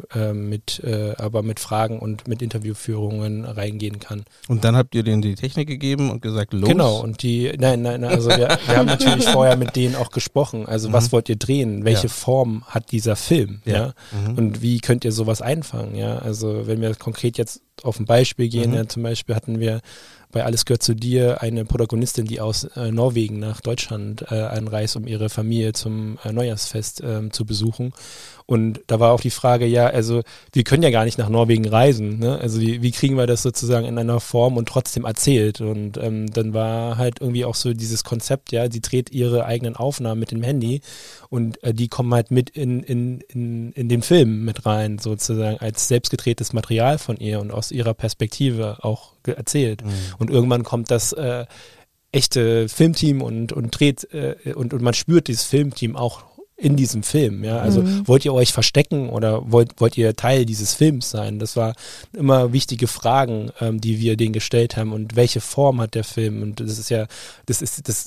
aber mit Fragen und mit Interviewführungen reingehen kann. Und dann habt ihr denen die Technik gegeben und gesagt, los? Genau, und nein, also wir haben natürlich vorher mit denen auch gesprochen, also was wollt ihr drehen? Welche Form hat dieser Film? Ja. Und wie könnt ihr sowas einfangen? Ja, also wenn wir konkret jetzt auf ein Beispiel gehen, ja, zum Beispiel hatten wir bei Alles gehört zu dir eine Protagonistin, die aus Norwegen nach Deutschland anreist, um ihre Familie zum Neujahrsfest zu besuchen. Und da war auch die Frage, ja, also wir können ja gar nicht nach Norwegen reisen, ne? Also wie kriegen wir das sozusagen in einer Form und trotzdem erzählt? Und dann war halt irgendwie auch so dieses Konzept, ja, sie dreht ihre eigenen Aufnahmen mit dem Handy und die kommen halt mit in den Film mit rein, sozusagen als selbstgedrehtes Material von ihr und aus ihrer Perspektive auch erzählt. Und irgendwann kommt das echte Filmteam und dreht und man spürt dieses Filmteam auch in diesem Film, ja, also wollt ihr euch verstecken oder wollt ihr Teil dieses Films sein? Das war immer wichtige Fragen, die wir denen gestellt haben und welche Form hat der Film? Und das ist ja, das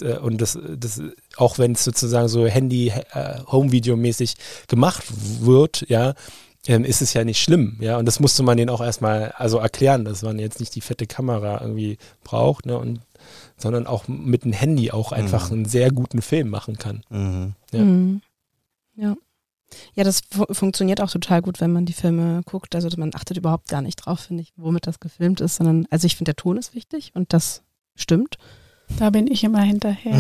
auch wenn es sozusagen so Handy-Home-Video-mäßig gemacht wird, ja, ist es ja nicht schlimm, ja, und das musste man denen auch erstmal erklären, dass man jetzt nicht die fette Kamera irgendwie braucht, ne, sondern auch mit einem Handy auch einfach einen sehr guten Film machen kann. Ja, das funktioniert auch total gut, wenn man die Filme guckt. Also man achtet überhaupt gar nicht drauf, finde ich, womit das gefilmt ist, sondern, also ich finde, der Ton ist wichtig und das stimmt. Da bin ich immer hinterher.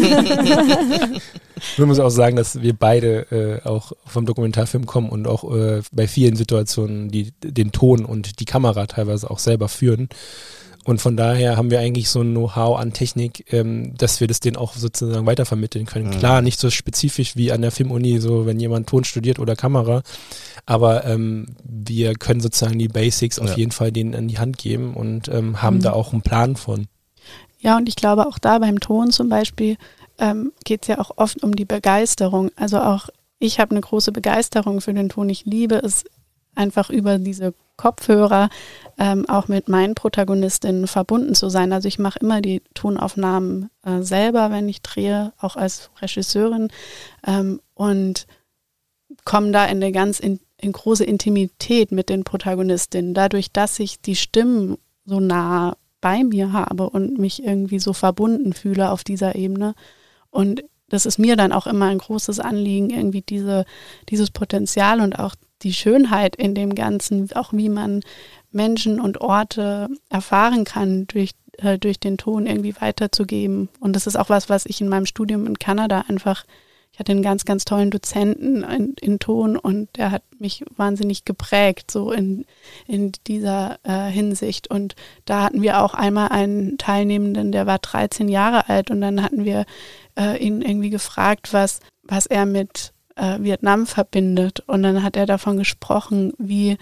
Ich muss auch sagen, dass wir beide auch vom Dokumentarfilm kommen und auch bei vielen Situationen den Ton und die Kamera teilweise auch selber führen. Und von daher haben wir eigentlich so ein Know-how an Technik, dass wir das denen auch sozusagen weitervermitteln können. Mhm. Klar, nicht so spezifisch wie an der Filmuni, so wenn jemand Ton studiert oder Kamera, aber wir können sozusagen die Basics auf jeden Fall denen in die Hand geben und haben da auch einen Plan von. Ja, und ich glaube auch da beim Ton zum Beispiel geht es ja auch oft um die Begeisterung. Also auch ich habe eine große Begeisterung für den Ton. Ich liebe es einfach über diese Kopfhörer auch mit meinen Protagonistinnen verbunden zu sein. Also ich mache immer die Tonaufnahmen selber, wenn ich drehe, auch als Regisseurin und komme da in eine ganz in große Intimität mit den Protagonistinnen. Dadurch, dass ich die Stimmen so nah bei mir habe und mich irgendwie so verbunden fühle auf dieser Ebene. Und das ist mir dann auch immer ein großes Anliegen, irgendwie dieses Potenzial und auch die Schönheit in dem Ganzen, auch wie man Menschen und Orte erfahren kann, durch den Ton irgendwie weiterzugeben. Und das ist auch was ich in meinem Studium in Kanada einfach, ich hatte einen ganz, ganz tollen Dozenten in Ton und der hat mich wahnsinnig geprägt, so in dieser Hinsicht. Und da hatten wir auch einmal einen Teilnehmenden, der war 13 Jahre alt und dann hatten wir ihn irgendwie gefragt, was er mit Vietnam verbindet. Und dann hat er davon gesprochen, wie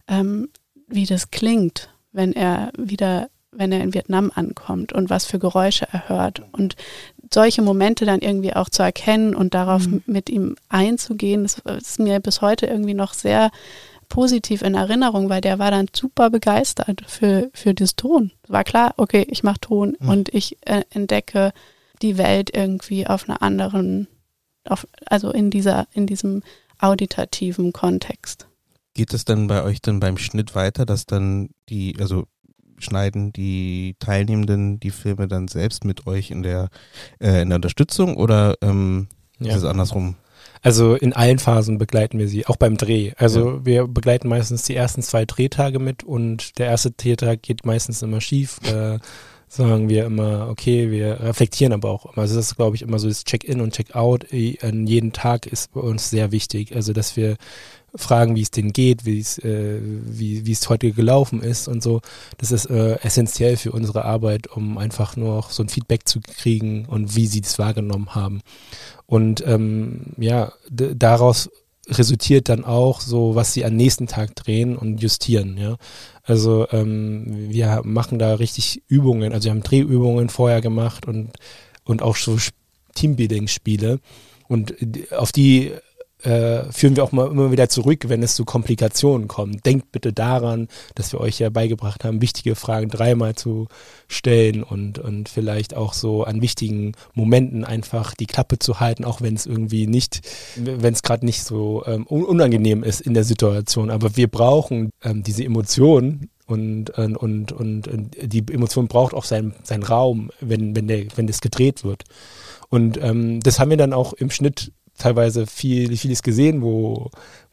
das klingt, wenn er in Vietnam ankommt und was für Geräusche er hört. Und solche Momente dann irgendwie auch zu erkennen und darauf mit ihm einzugehen, das ist mir bis heute irgendwie noch sehr positiv in Erinnerung, weil der war dann super begeistert für das Ton. War klar, okay, ich mache Ton und ich entdecke die Welt irgendwie auf einer anderen, also in diesem auditativen Kontext. Geht es dann bei euch dann beim Schnitt weiter, dass dann schneiden die Teilnehmenden die Filme dann selbst mit euch in der Unterstützung oder ist es andersrum? Also in allen Phasen begleiten wir sie, auch beim Dreh. Also wir begleiten meistens die ersten 2 Drehtag mit und der erste Drehtag geht meistens immer schief. Sagen wir immer, okay, wir reflektieren aber auch immer. Also das ist, glaube ich, immer so das Check-in und Check-out an jeden Tag ist bei uns sehr wichtig. Also dass wir fragen, wie es denen geht, wie es heute gelaufen ist und so. Das ist essentiell für unsere Arbeit, um einfach nur auch so ein Feedback zu kriegen und wie sie das wahrgenommen haben. Und daraus resultiert dann auch so, was sie am nächsten Tag drehen und justieren, ja. Also wir machen da richtig Übungen, also wir haben Drehübungen vorher gemacht und auch so Teambuilding-Spiele und auf die führen wir auch mal immer wieder zurück, wenn es zu Komplikationen kommt. Denkt bitte daran, dass wir euch ja beigebracht haben, wichtige Fragen 3-mal zu stellen und vielleicht auch so an wichtigen Momenten einfach die Klappe zu halten, auch wenn es irgendwie wenn es gerade nicht so unangenehm ist in der Situation. Aber wir brauchen diese Emotionen und die Emotion braucht auch seinen Raum, wenn das gedreht wird. Und das haben wir dann auch im Schnitt teilweise vieles gesehen, wo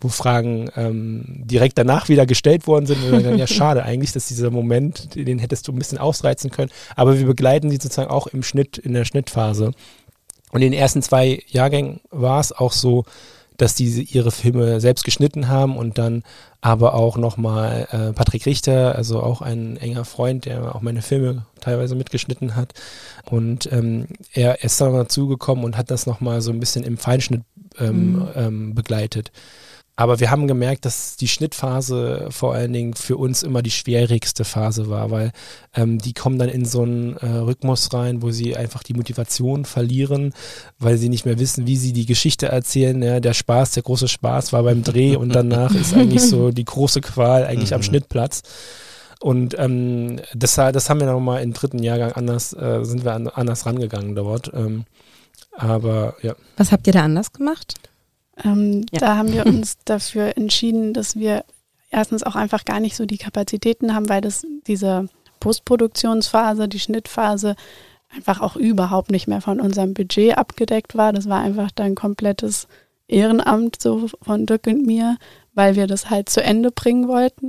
Fragen direkt danach wieder gestellt worden sind und dann, ja, schade eigentlich, dass dieser Moment, den hättest du ein bisschen ausreizen können, aber wir begleiten sie sozusagen auch im Schnitt, in der Schnittphase. Und in den ersten 2 Jahrgängen war es auch so, dass die ihre Filme selbst geschnitten haben und dann aber auch nochmal Patrick Richter, also auch ein enger Freund, der auch meine Filme teilweise mitgeschnitten hat. Und er ist dann dazugekommen und hat das nochmal so ein bisschen im Feinschnitt begleitet. Aber wir haben gemerkt, dass die Schnittphase vor allen Dingen für uns immer die schwierigste Phase war, weil die kommen dann in so einen Rhythmus rein, wo sie einfach die Motivation verlieren, weil sie nicht mehr wissen, wie sie die Geschichte erzählen. Ja, der große Spaß war beim Dreh und danach ist eigentlich so die große Qual eigentlich am Schnittplatz. Und das haben wir nochmal im 3. Jahrgang sind wir anders rangegangen dort. Aber ja. Was habt ihr da anders gemacht? Da haben wir uns dafür entschieden, dass wir erstens auch einfach gar nicht so die Kapazitäten haben, weil diese Postproduktionsphase, die Schnittphase einfach auch überhaupt nicht mehr von unserem Budget abgedeckt war. Das war einfach dann ein komplettes Ehrenamt so von Dirk und mir, weil wir das halt zu Ende bringen wollten.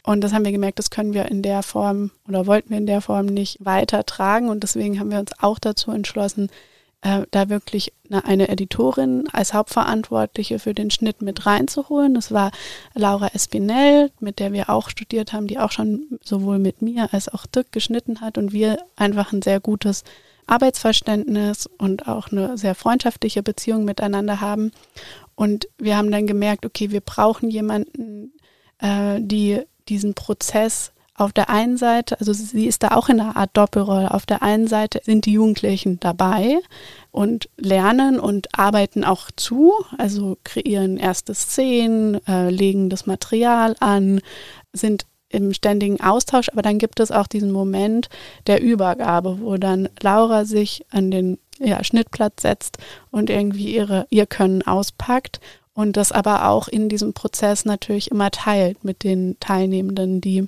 Und das haben wir gemerkt, das können wir in der Form oder wollten wir in der Form nicht weitertragen. Und deswegen haben wir uns auch dazu entschlossen, da wirklich eine Editorin als Hauptverantwortliche für den Schnitt mit reinzuholen. Das war Laura Espinel, mit der wir auch studiert haben, die auch schon sowohl mit mir als auch Dirk geschnitten hat und wir einfach ein sehr gutes Arbeitsverständnis und auch eine sehr freundschaftliche Beziehung miteinander haben. Und wir haben dann gemerkt, okay, wir brauchen jemanden, die diesen Prozess auf der einen Seite, also sie ist da auch in einer Art Doppelrolle. Auf der einen Seite sind die Jugendlichen dabei und lernen und arbeiten auch zu, also kreieren erste Szenen, legen das Material an, sind im ständigen Austausch, aber dann gibt es auch diesen Moment der Übergabe, wo dann Laura sich an den Schnittplatz setzt und irgendwie ihr Können auspackt und das aber auch in diesem Prozess natürlich immer teilt mit den Teilnehmenden, die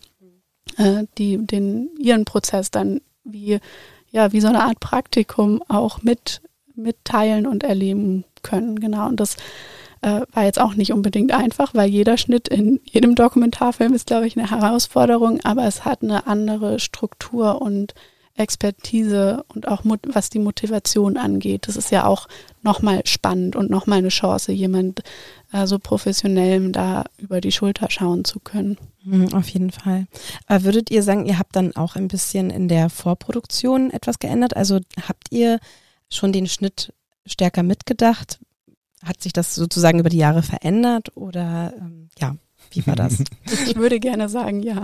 ihren Prozess dann wie so eine Art Praktikum auch mitteilen und erleben können. Genau. Und das war jetzt auch nicht unbedingt einfach, weil jeder Schnitt in jedem Dokumentarfilm ist, glaube ich, eine Herausforderung, aber es hat eine andere Struktur und Expertise und auch was die Motivation angeht. Das ist ja auch nochmal spannend und nochmal eine Chance, jemand so professionellem da über die Schulter schauen zu können. Auf jeden Fall. Aber würdet ihr sagen, ihr habt dann auch ein bisschen in der Vorproduktion etwas geändert? Also habt ihr schon den Schnitt stärker mitgedacht? Hat sich das sozusagen über die Jahre verändert oder wie war das? Ich würde gerne sagen, ja.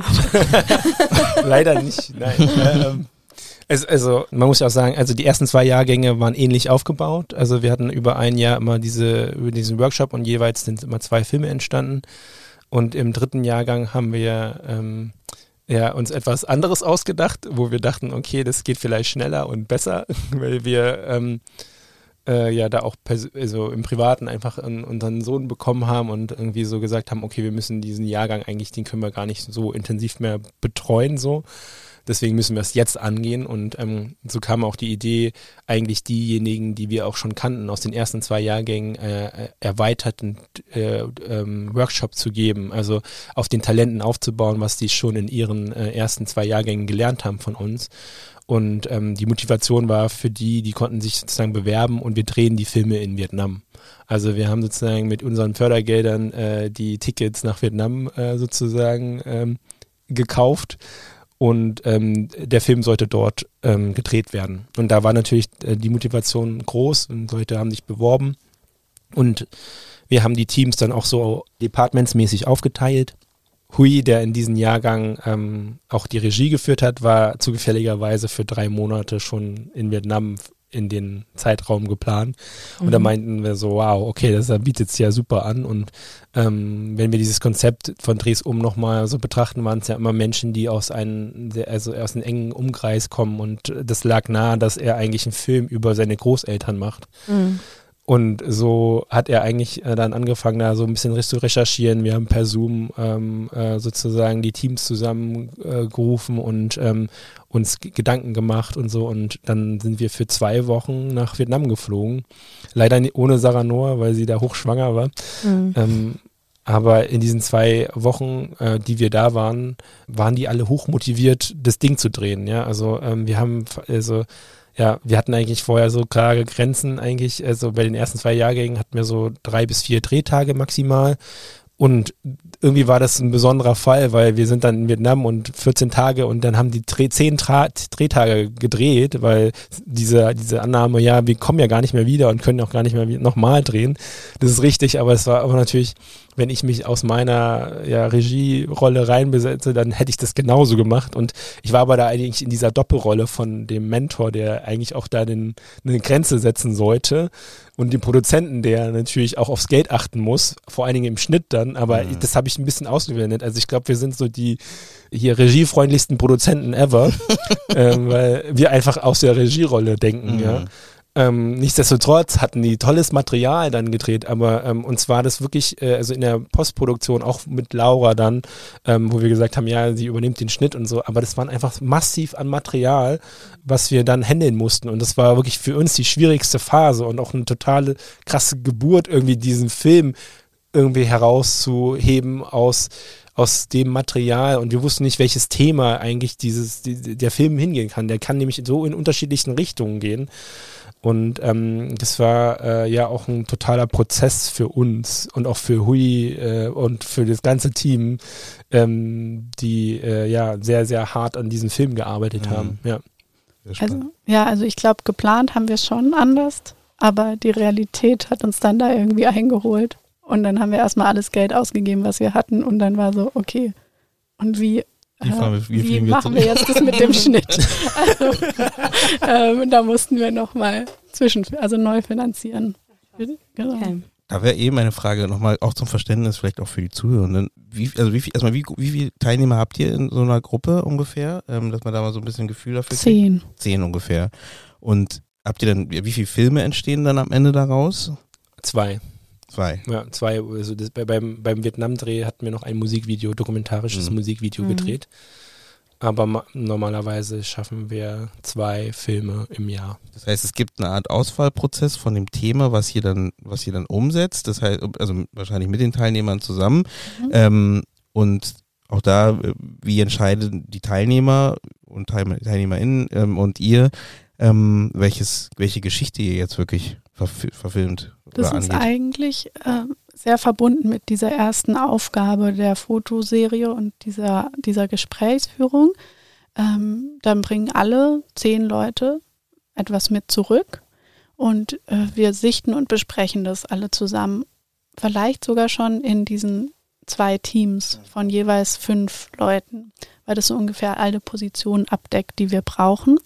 Leider nicht, nein. Also man muss ja auch sagen, also die ersten 2 Jahrgänge waren ähnlich aufgebaut. Also wir hatten über ein Jahr immer über diesen Workshop und jeweils sind immer 2 Filme entstanden. Und im 3. Jahrgang haben wir uns etwas anderes ausgedacht, wo wir dachten, okay, das geht vielleicht schneller und besser, weil wir da auch also im Privaten einfach unseren Sohn bekommen haben und irgendwie so gesagt haben, okay, wir müssen diesen Jahrgang eigentlich, den können wir gar nicht so intensiv mehr betreuen, so. Deswegen müssen wir es jetzt angehen und so kam auch die Idee, eigentlich diejenigen, die wir auch schon kannten aus den ersten 2 Jahrgängen, erweiterten Workshop zu geben, also auf den Talenten aufzubauen, was die schon in ihren ersten 2 Jahrgängen gelernt haben von uns. Und die Motivation war für die konnten sich sozusagen bewerben und wir drehen die Filme in Vietnam. Also wir haben sozusagen mit unseren Fördergeldern die Tickets nach Vietnam sozusagen gekauft. Und der Film sollte dort gedreht werden. Und da war natürlich die Motivation groß und Leute haben sich beworben. Und wir haben die Teams dann auch so departmentsmäßig aufgeteilt. Hui, der in diesem Jahrgang auch die Regie geführt hat, war zufälligerweise für 3 Monate schon in Vietnam in den Zeitraum geplant. Und da meinten wir so, wow, okay, das bietet sich ja super an. Und wenn wir dieses Konzept von Drehs um nochmal so betrachten, waren es ja immer Menschen, die aus einem engen Umkreis kommen. Und das lag nahe, dass er eigentlich einen Film über seine Großeltern macht. Mhm. Und so hat er eigentlich dann angefangen, da so ein bisschen zu recherchieren. Wir haben per Zoom sozusagen die Teams zusammengerufen und uns Gedanken gemacht und so. Und dann sind wir für 2 Wochen nach Vietnam geflogen. Leider ohne Sarah Noah, weil sie da hochschwanger war. Mhm. Aber in diesen 2 Wochen, die wir da waren die alle hochmotiviert, das Ding zu drehen. Ja, also wir hatten eigentlich vorher so klare Grenzen eigentlich, also bei den ersten 2 Jahrgängen hatten wir so 3 bis 4 Drehtage maximal und irgendwie war das ein besonderer Fall, weil wir sind dann in Vietnam und 14 Tage und dann haben die 10 Drehtage gedreht, weil diese Annahme, ja, wir kommen ja gar nicht mehr wieder und können auch gar nicht mehr nochmal drehen, das ist richtig, aber es war aber natürlich, wenn ich mich aus meiner Regierolle reinbesetze, dann hätte ich das genauso gemacht und ich war aber da eigentlich in dieser Doppelrolle von dem Mentor, der eigentlich auch da eine Grenze setzen sollte und dem Produzenten, der natürlich auch aufs Geld achten muss, vor allen Dingen im Schnitt dann, aber das habe ich ein bisschen ausgeblendet. Also ich glaube, wir sind so die hier regiefreundlichsten Produzenten ever, weil wir einfach aus der Regierolle denken, ja. Nichtsdestotrotz hatten die tolles Material dann gedreht, aber uns war das wirklich, also in der Postproduktion auch mit Laura dann, wo wir gesagt haben, ja, sie übernimmt den Schnitt und so, aber das waren einfach massiv an Material, was wir dann handeln mussten und das war wirklich für uns die schwierigste Phase und auch eine totale krasse Geburt, irgendwie diesen Film irgendwie herauszuheben aus dem Material, und wir wussten nicht, welches Thema eigentlich der Film hingehen kann. Der kann nämlich so in unterschiedlichen Richtungen gehen. Und das war ja auch ein totaler Prozess für uns und auch für Hui und für das ganze Team, die ja sehr, sehr hart an diesem Film gearbeitet haben. Ja. Also ich glaube, geplant haben wir es schon anders, aber die Realität hat uns dann da irgendwie eingeholt. Und dann haben wir erstmal alles Geld ausgegeben, was wir hatten, und dann war so, okay, und wie machen wir jetzt das mit dem Schnitt? Also, da mussten wir nochmal neu finanzieren. Genau. Okay. Da wäre meine Frage nochmal auch zum Verständnis, vielleicht auch für die Zuhörenden. Wie viele Teilnehmer habt ihr in so einer Gruppe ungefähr? Dass man da mal so ein bisschen Gefühl dafür kriegt? 10 ungefähr. Und habt ihr dann, wie viele Filme entstehen dann am Ende daraus? 2. 2. Ja, 2. Also beim Vietnam-Dreh hatten wir noch ein dokumentarisches Musikvideo gedreht. Aber normalerweise schaffen wir 2 Filme im Jahr. Das heißt, es gibt eine Art Auswahlprozess von dem Thema, was ihr dann umsetzt. Das heißt, also wahrscheinlich mit den Teilnehmern zusammen. Und auch da, wie entscheiden die Teilnehmer und TeilnehmerInnen und ihr, welche Geschichte ihr jetzt wirklich verfilmt? Das ist eigentlich sehr verbunden mit dieser ersten Aufgabe der Fotoserie und dieser Gesprächsführung. Dann bringen alle 10 Leute etwas mit zurück, und wir sichten und besprechen das alle zusammen. Vielleicht sogar schon in diesen 2 Teams von jeweils 5 Leuten, weil das so ungefähr alle Positionen abdeckt, die wir brauchen.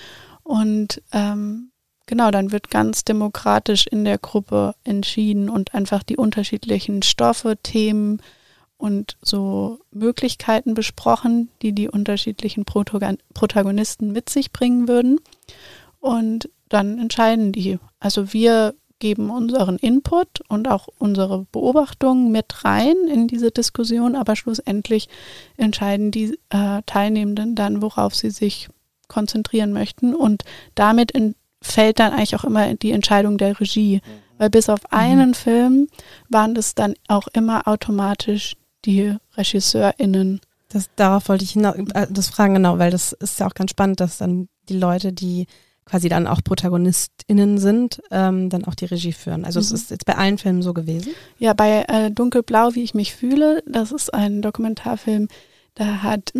Und genau, dann wird ganz demokratisch in der Gruppe entschieden und einfach die unterschiedlichen Stoffe, Themen und so Möglichkeiten besprochen, die unterschiedlichen Protagonisten mit sich bringen würden. Und dann entscheiden die. Also wir geben unseren Input und auch unsere Beobachtungen mit rein in diese Diskussion, aber schlussendlich entscheiden die Teilnehmenden dann, worauf sie sich konzentrieren möchten, und damit fällt dann eigentlich auch immer die Entscheidung der Regie, weil bis auf einen Film waren das dann auch immer automatisch die RegisseurInnen. Darauf wollte ich das fragen, genau, weil das ist ja auch ganz spannend, dass dann die Leute, die quasi dann auch ProtagonistInnen sind, dann auch die Regie führen. Also es ist jetzt bei allen Filmen so gewesen? Ja, bei Dunkelblau, wie ich mich fühle, das ist ein Dokumentarfilm, da hat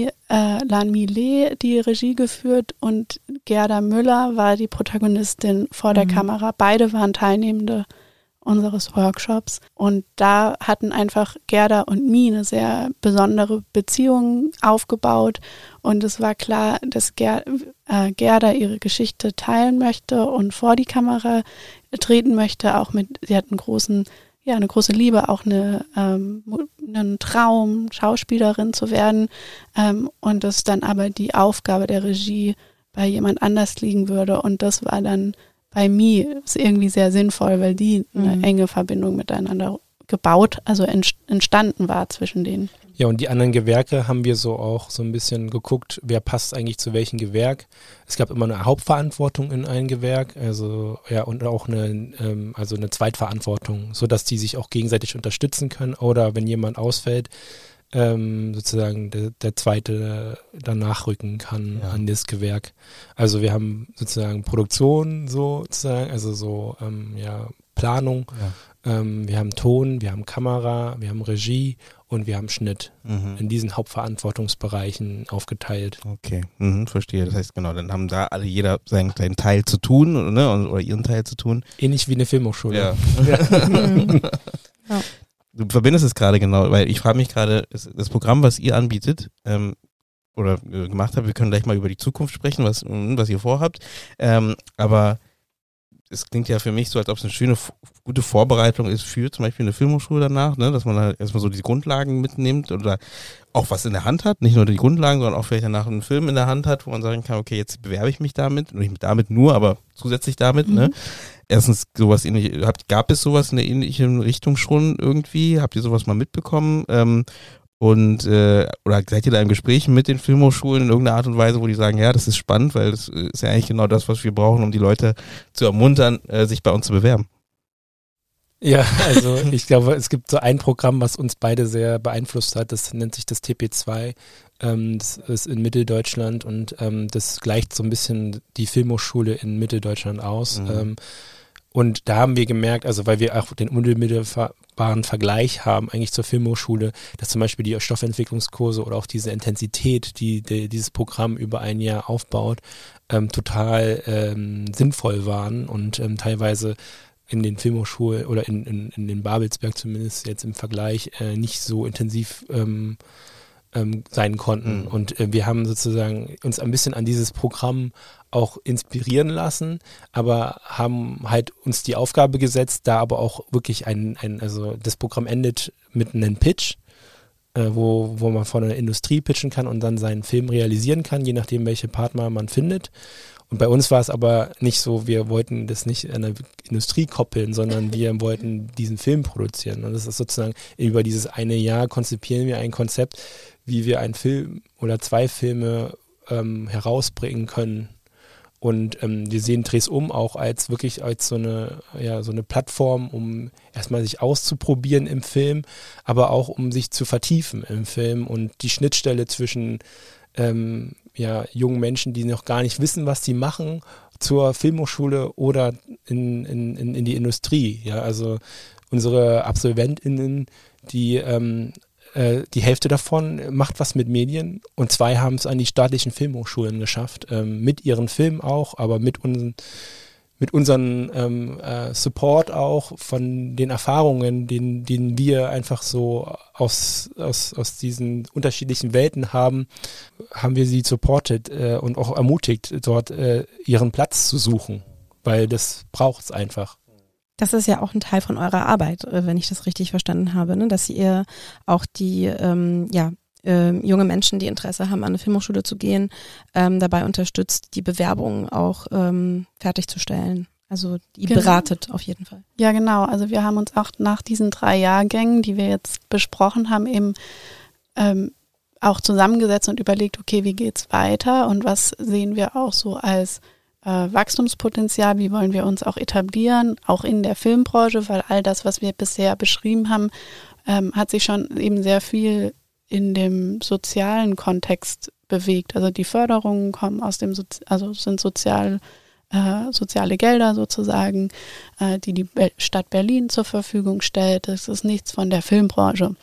Lan Mi-le die Regie geführt und Gerda Müller war die Protagonistin vor der Kamera. Beide waren Teilnehmende unseres Workshops, und da hatten einfach Gerda und Mi eine sehr besondere Beziehung aufgebaut, und es war klar, dass Gerda ihre Geschichte teilen möchte und vor die Kamera treten möchte, sie hat eine große Liebe, auch einen Traum, Schauspielerin zu werden, und dass dann aber die Aufgabe der Regie bei jemand anders liegen würde, und das war dann bei mir irgendwie sehr sinnvoll, weil die eine enge Verbindung miteinander entstanden war zwischen denen. Ja, und die anderen Gewerke haben wir so auch so ein bisschen geguckt, wer passt eigentlich zu welchem Gewerk. Es gab immer eine Hauptverantwortung in ein Gewerk, also ja, und auch eine Zweitverantwortung, sodass die sich auch gegenseitig unterstützen können, oder wenn jemand ausfällt, sozusagen der Zweite danach rücken kann an das Gewerk. Also wir haben sozusagen Produktion sozusagen, also so Planung, wir haben Ton, wir haben Kamera, wir haben Regie und wir haben Schnitt in diesen Hauptverantwortungsbereichen aufgeteilt. Okay, verstehe. Das heißt, genau, dann haben da alle jeder seinen kleinen Teil zu tun, ne, oder ihren Teil zu tun. Ähnlich wie eine Filmhochschule. Ja. Du verbindest es gerade genau, weil ich frage mich gerade, das Programm, was ihr anbietet, oder gemacht habt, wir können gleich mal über die Zukunft sprechen, was ihr vorhabt, aber es klingt ja für mich so, als ob es eine schöne, gute Vorbereitung ist für zum Beispiel eine Filmhochschule danach, ne? Dass man halt erstmal so die Grundlagen mitnimmt oder auch was in der Hand hat, nicht nur die Grundlagen, sondern auch vielleicht danach einen Film in der Hand hat, wo man sagen kann, okay, jetzt bewerbe ich mich damit, nicht damit nur, aber zusätzlich damit, ne? Erstens sowas ähnlich, gab es sowas in der ähnlichen Richtung schon irgendwie? Habt ihr sowas mal mitbekommen? Oder seid ihr da im Gespräch mit den Filmhochschulen in irgendeiner Art und Weise, wo die sagen, ja, das ist spannend, weil das ist ja eigentlich genau das, was wir brauchen, um die Leute zu ermuntern, sich bei uns zu bewerben? Ja, also ich glaube, es gibt so ein Programm, was uns beide sehr beeinflusst hat, das nennt sich das TP2, das ist in Mitteldeutschland und das gleicht so ein bisschen die Filmhochschule in Mitteldeutschland aus. Und da haben wir gemerkt, also weil wir auch den unmittelbaren Vergleich haben eigentlich zur Filmhochschule, dass zum Beispiel die Stoffentwicklungskurse oder auch diese Intensität, die dieses Programm über ein Jahr aufbaut, total sinnvoll waren und teilweise in den Filmhochschulen oder in den Babelsberg zumindest jetzt im Vergleich nicht so intensiv sein konnten. Und wir haben sozusagen uns ein bisschen an dieses Programm auch inspirieren lassen, aber haben halt uns die Aufgabe gesetzt, da aber auch wirklich also das Programm endet mit einem Pitch, wo man von einer Industrie pitchen kann und dann seinen Film realisieren kann, je nachdem, welche Partner man findet. Und bei uns war es aber nicht so, wir wollten das nicht an der Industrie koppeln, sondern wir wollten diesen Film produzieren. Und das ist sozusagen, über dieses eine Jahr konzipieren wir ein Konzept, wie wir einen Film oder 2 Filme herausbringen können. Und wir sehen Dreh's um auch als so eine Plattform, um erstmal sich auszuprobieren im Film, aber auch um sich zu vertiefen im Film und die Schnittstelle zwischen jungen Menschen, die noch gar nicht wissen, was sie machen, zur Filmhochschule oder in die Industrie. Ja, also unsere AbsolventInnen, die Hälfte davon macht was mit Medien und 2 haben es an die staatlichen Filmhochschulen geschafft, mit ihren Filmen auch, aber mit unseren Support auch von den Erfahrungen, den wir einfach so aus diesen unterschiedlichen Welten haben wir sie supported und auch ermutigt, dort ihren Platz zu suchen, weil das braucht es einfach. Das ist ja auch ein Teil von eurer Arbeit, wenn ich das richtig verstanden habe, ne? Dass ihr auch die junge Menschen, die Interesse haben, an eine Filmhochschule zu gehen, dabei unterstützt, die Bewerbungen auch fertigzustellen. Also die beratet auf jeden Fall. Ja, genau. Also wir haben uns auch nach diesen 3 Jahrgängen, die wir jetzt besprochen haben, eben auch zusammengesetzt und überlegt, okay, wie geht's weiter und was sehen wir auch so als Wachstumspotenzial, wie wollen wir uns auch etablieren, auch in der Filmbranche, weil all das, was wir bisher beschrieben haben, hat sich schon eben sehr viel in dem sozialen Kontext bewegt. Also die Förderungen kommen aus dem, sind soziale Gelder sozusagen, die Stadt Berlin zur Verfügung stellt. Das ist nichts von der Filmbranche.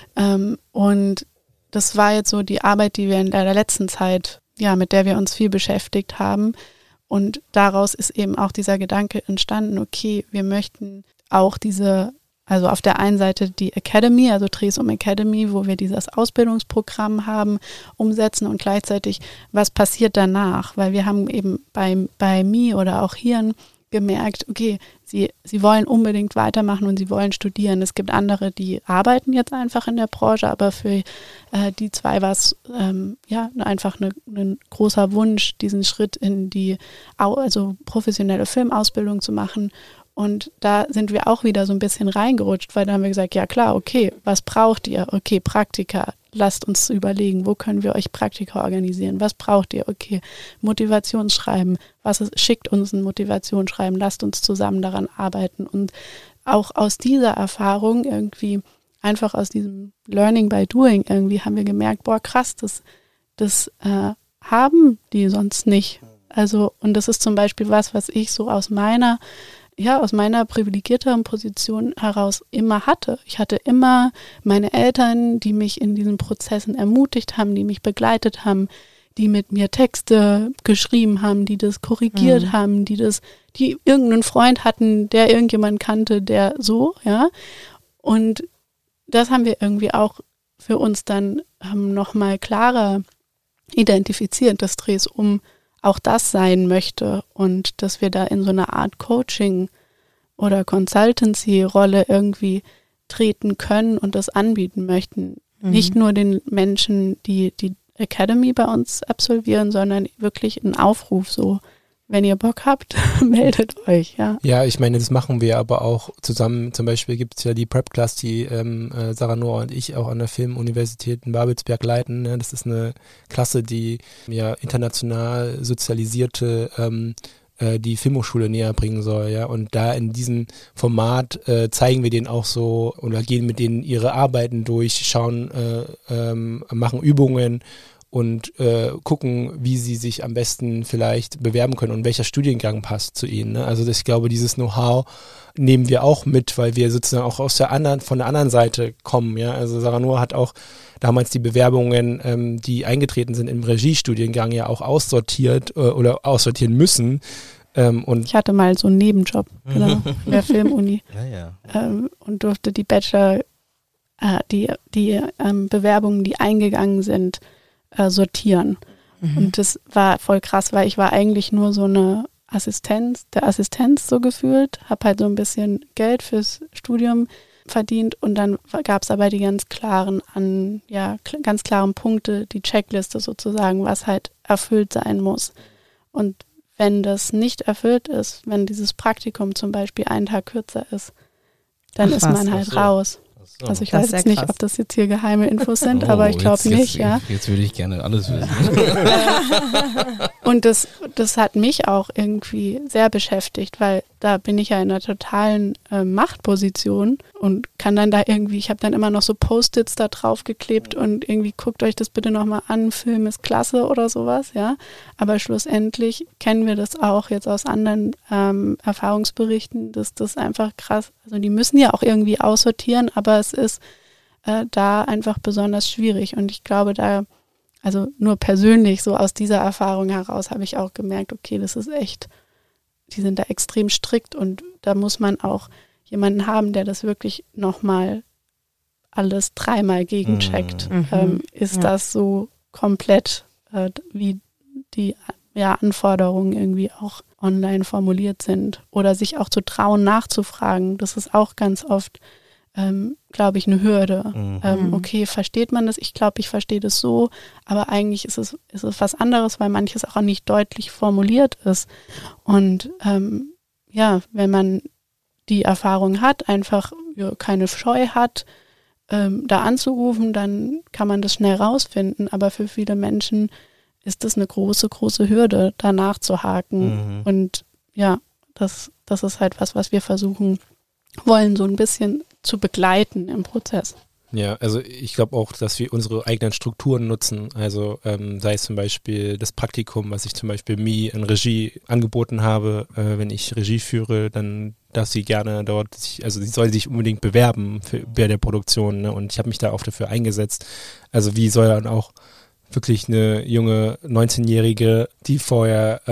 Und das war jetzt so die Arbeit, die wir in der letzten Zeit, mit der wir uns viel beschäftigt haben. Und daraus ist eben auch dieser Gedanke entstanden, okay, wir möchten auch also auf der einen Seite die Academy, also Dreh's um Academy, wo wir dieses Ausbildungsprogramm haben, umsetzen und gleichzeitig, was passiert danach? Weil wir haben eben bei Mi oder auch Hirn gemerkt, okay, sie wollen unbedingt weitermachen und sie wollen studieren. Es gibt andere, die arbeiten jetzt einfach in der Branche, aber für die 2 war es einfach ein großer Wunsch, diesen Schritt in die professionelle Filmausbildung zu machen. Und da sind wir auch wieder so ein bisschen reingerutscht, weil da haben wir gesagt, ja klar, okay, was braucht ihr? Okay, Praktika. Lasst uns überlegen, wo können wir euch Praktika organisieren? Was braucht ihr? Okay, Motivationsschreiben. Schickt uns ein Motivationsschreiben. Lasst uns zusammen daran arbeiten. Und auch aus dieser Erfahrung irgendwie, einfach aus diesem Learning by Doing irgendwie, haben wir gemerkt, boah, krass, das haben die sonst nicht. Also, und das ist zum Beispiel was ich so aus meiner privilegierteren Position heraus immer hatte. Ich hatte immer meine Eltern, die mich in diesen Prozessen ermutigt haben, die mich begleitet haben, die mit mir Texte geschrieben haben, die das korrigiert haben, die irgendeinen Freund hatten, der irgendjemanden kannte, der so, ja. Und das haben wir irgendwie auch für uns dann nochmal klarer identifiziert, dass Dreh's um auch das sein möchte und dass wir da in so eine Art Coaching- oder Consultancy-Rolle irgendwie treten können und das anbieten möchten. Nicht nur den Menschen, die Academy bei uns absolvieren, sondern wirklich ein Aufruf so, wenn ihr Bock habt, meldet euch, ja. Ja, ich meine, das machen wir aber auch zusammen. Zum Beispiel gibt es ja die Prep-Class, die Sarah Noah und ich auch an der Filmuniversität in Babelsberg leiten. Ne? Das ist eine Klasse, die ja international sozialisierte die Filmhochschule näher bringen soll, ja. Und da in diesem Format zeigen wir denen auch so oder gehen mit denen ihre Arbeiten durch, schauen, machen Übungen und gucken, wie sie sich am besten vielleicht bewerben können und welcher Studiengang passt zu ihnen. Ne? Also ich glaube, dieses Know-how nehmen wir auch mit, weil wir sozusagen auch von der anderen Seite kommen. Ja? Also Sarah Noah hat auch damals die Bewerbungen, die eingetreten sind im Regiestudiengang, ja auch aussortiert oder aussortieren müssen. Und ich hatte mal so einen Nebenjob in der Filmuni und durfte die Bachelor, die Bewerbungen, die eingegangen sind, sortieren. Und das war voll krass, weil ich war eigentlich nur so eine Assistenz so gefühlt, habe halt so ein bisschen Geld fürs Studium verdient und dann gab es aber die ganz klaren Punkte, die Checkliste sozusagen, was halt erfüllt sein muss. Und wenn das nicht erfüllt ist, wenn dieses Praktikum zum Beispiel einen Tag kürzer ist, dann ist man halt raus. Also ich weiß jetzt nicht, ob das jetzt hier geheime Infos sind, aber ich glaube nicht, ja. Jetzt würde ich gerne alles wissen. Und das hat mich auch irgendwie sehr beschäftigt, weil da bin ich ja in einer totalen Machtposition und kann dann da irgendwie, ich habe dann immer noch so Post-its da drauf geklebt und irgendwie guckt euch das bitte nochmal an, Film ist klasse oder sowas, ja. Aber schlussendlich kennen wir das auch jetzt aus anderen Erfahrungsberichten, dass das einfach krass, also die müssen ja auch irgendwie aussortieren, aber es ist da einfach besonders schwierig und ich glaube also nur persönlich so aus dieser Erfahrung heraus habe ich auch gemerkt, okay, das ist echt, die sind da extrem strikt und da muss man auch jemanden haben, der das wirklich nochmal alles dreimal gegencheckt. Ist das so komplett, wie die Anforderungen irgendwie auch online formuliert sind oder sich auch zu trauen, nachzufragen. Das ist auch ganz oft, glaube ich, eine Hürde. Okay, versteht man das? Ich glaube, ich verstehe das so, aber eigentlich ist es was anderes, weil manches auch nicht deutlich formuliert ist. Und wenn man die Erfahrung hat, einfach keine Scheu hat, da anzurufen, dann kann man das schnell rausfinden. Aber für viele Menschen ist das eine große, große Hürde, da nachzuhaken. Und ja, das ist halt was wir versuchen wollen, so ein bisschen zu begleiten im Prozess. Ja, also ich glaube auch, dass wir unsere eigenen Strukturen nutzen. Also sei es zum Beispiel das Praktikum, was ich zum Beispiel mir in Regie angeboten habe. Wenn ich Regie führe, dann darf sie gerne dort, sie soll sich unbedingt bewerben bei der Produktion. Ne? Und ich habe mich da auch dafür eingesetzt. Also wie soll dann auch wirklich eine junge 19-Jährige, die vorher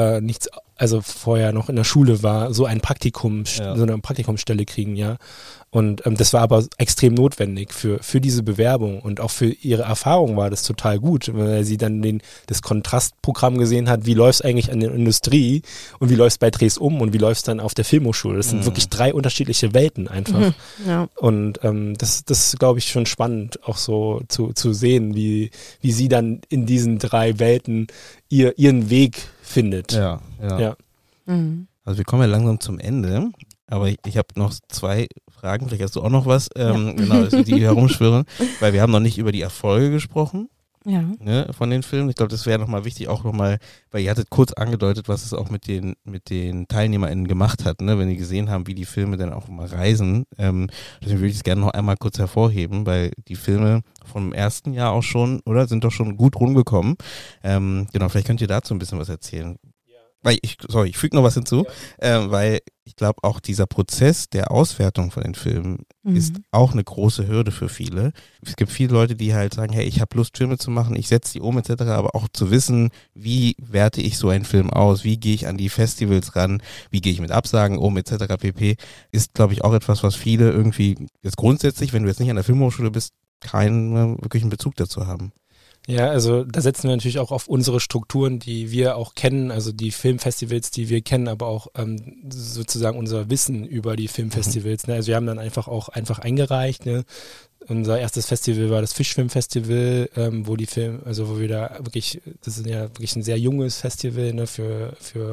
vorher noch in der Schule war, so eine Praktikumsstelle kriegen, ja. Und das war aber extrem notwendig für diese Bewerbung und auch für ihre Erfahrung war das total gut, weil sie dann das Kontrastprogramm gesehen hat, wie läuft es eigentlich an der Industrie und wie läuft es bei Drehs und wie läuft es dann auf der Filmhochschule. Das sind wirklich 3 unterschiedliche Welten einfach. Ja. Und das glaube ich schon spannend, auch so zu sehen, wie sie dann in diesen 3 Welten ihren Weg findet. Ja. Also wir kommen ja langsam zum Ende, aber ich habe noch 2 Fragen, vielleicht hast du auch noch was, genau, die herumschwirren, weil wir haben noch nicht über die Erfolge gesprochen von den Filmen. Ich glaube, das wäre nochmal wichtig, auch nochmal, weil ihr hattet kurz angedeutet, was es auch mit den TeilnehmerInnen gemacht hat, ne? Wenn die gesehen haben, wie die Filme dann auch mal reisen. Deswegen würde ich es gerne noch einmal kurz hervorheben, weil die Filme vom ersten Jahr auch schon, sind doch schon gut rumgekommen. Genau, vielleicht könnt ihr dazu ein bisschen was erzählen. Weil ich füge noch was hinzu, weil ich glaube auch dieser Prozess der Auswertung von den Filmen ist auch eine große Hürde für viele. Es gibt viele Leute, die halt sagen, hey, ich habe Lust, Filme zu machen, ich setze die etc., aber auch zu wissen, wie werte ich so einen Film aus, wie gehe ich an die Festivals ran, wie gehe ich mit Absagen etc. pp. Ist, glaube ich, auch etwas, was viele irgendwie jetzt grundsätzlich, wenn du jetzt nicht an der Filmhochschule bist, keinen wirklichen Bezug dazu haben. Ja, also da setzen wir natürlich auch auf unsere Strukturen, die wir auch kennen, also die Filmfestivals, die wir kennen, aber auch sozusagen unser Wissen über die Filmfestivals. Ne? Also wir haben dann einfach eingereicht. Ne? Unser erstes Festival war das Fischfilmfestival, wo wir da wirklich, das ist ja wirklich ein sehr junges Festival, ne, für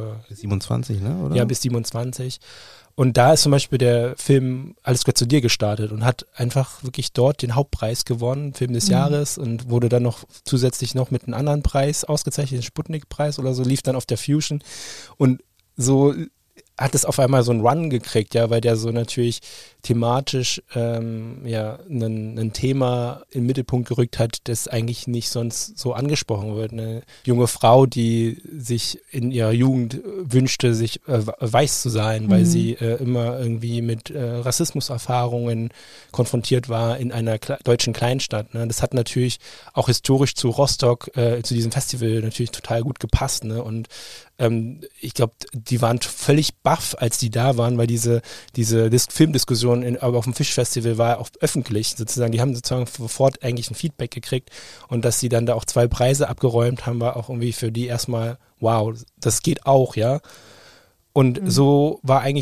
27, ne, oder? Ja, bis 27. Und da ist zum Beispiel der Film Alles gehört zu dir gestartet und hat einfach wirklich dort den Hauptpreis gewonnen, Film des Jahres, und wurde dann noch zusätzlich noch mit einem anderen Preis ausgezeichnet, den Sputnik-Preis oder so, lief dann auf der Fusion. Und so hat es auf einmal so einen Run gekriegt, ja, weil der so natürlich thematisch ein Thema in den Mittelpunkt gerückt hat, das eigentlich nicht sonst so angesprochen wird. Eine junge Frau, die sich in ihrer Jugend wünschte, sich weiß zu sein, weil sie immer irgendwie mit Rassismuserfahrungen konfrontiert war in einer deutschen Kleinstadt. Ne? Das hat natürlich auch historisch zu Rostock, zu diesem Festival natürlich total gut gepasst. Ne? Und ich glaube, die waren völlig baff, als die da waren, weil diese Filmdiskussion aber auf dem Fischfestival war auch öffentlich sozusagen. Die haben sozusagen sofort eigentlich ein Feedback gekriegt und dass sie dann da auch 2 Preise abgeräumt haben, war auch irgendwie für die erstmal, wow, das geht auch, ja. Und so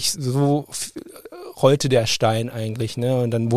rollte der Stein eigentlich, ne? Und dann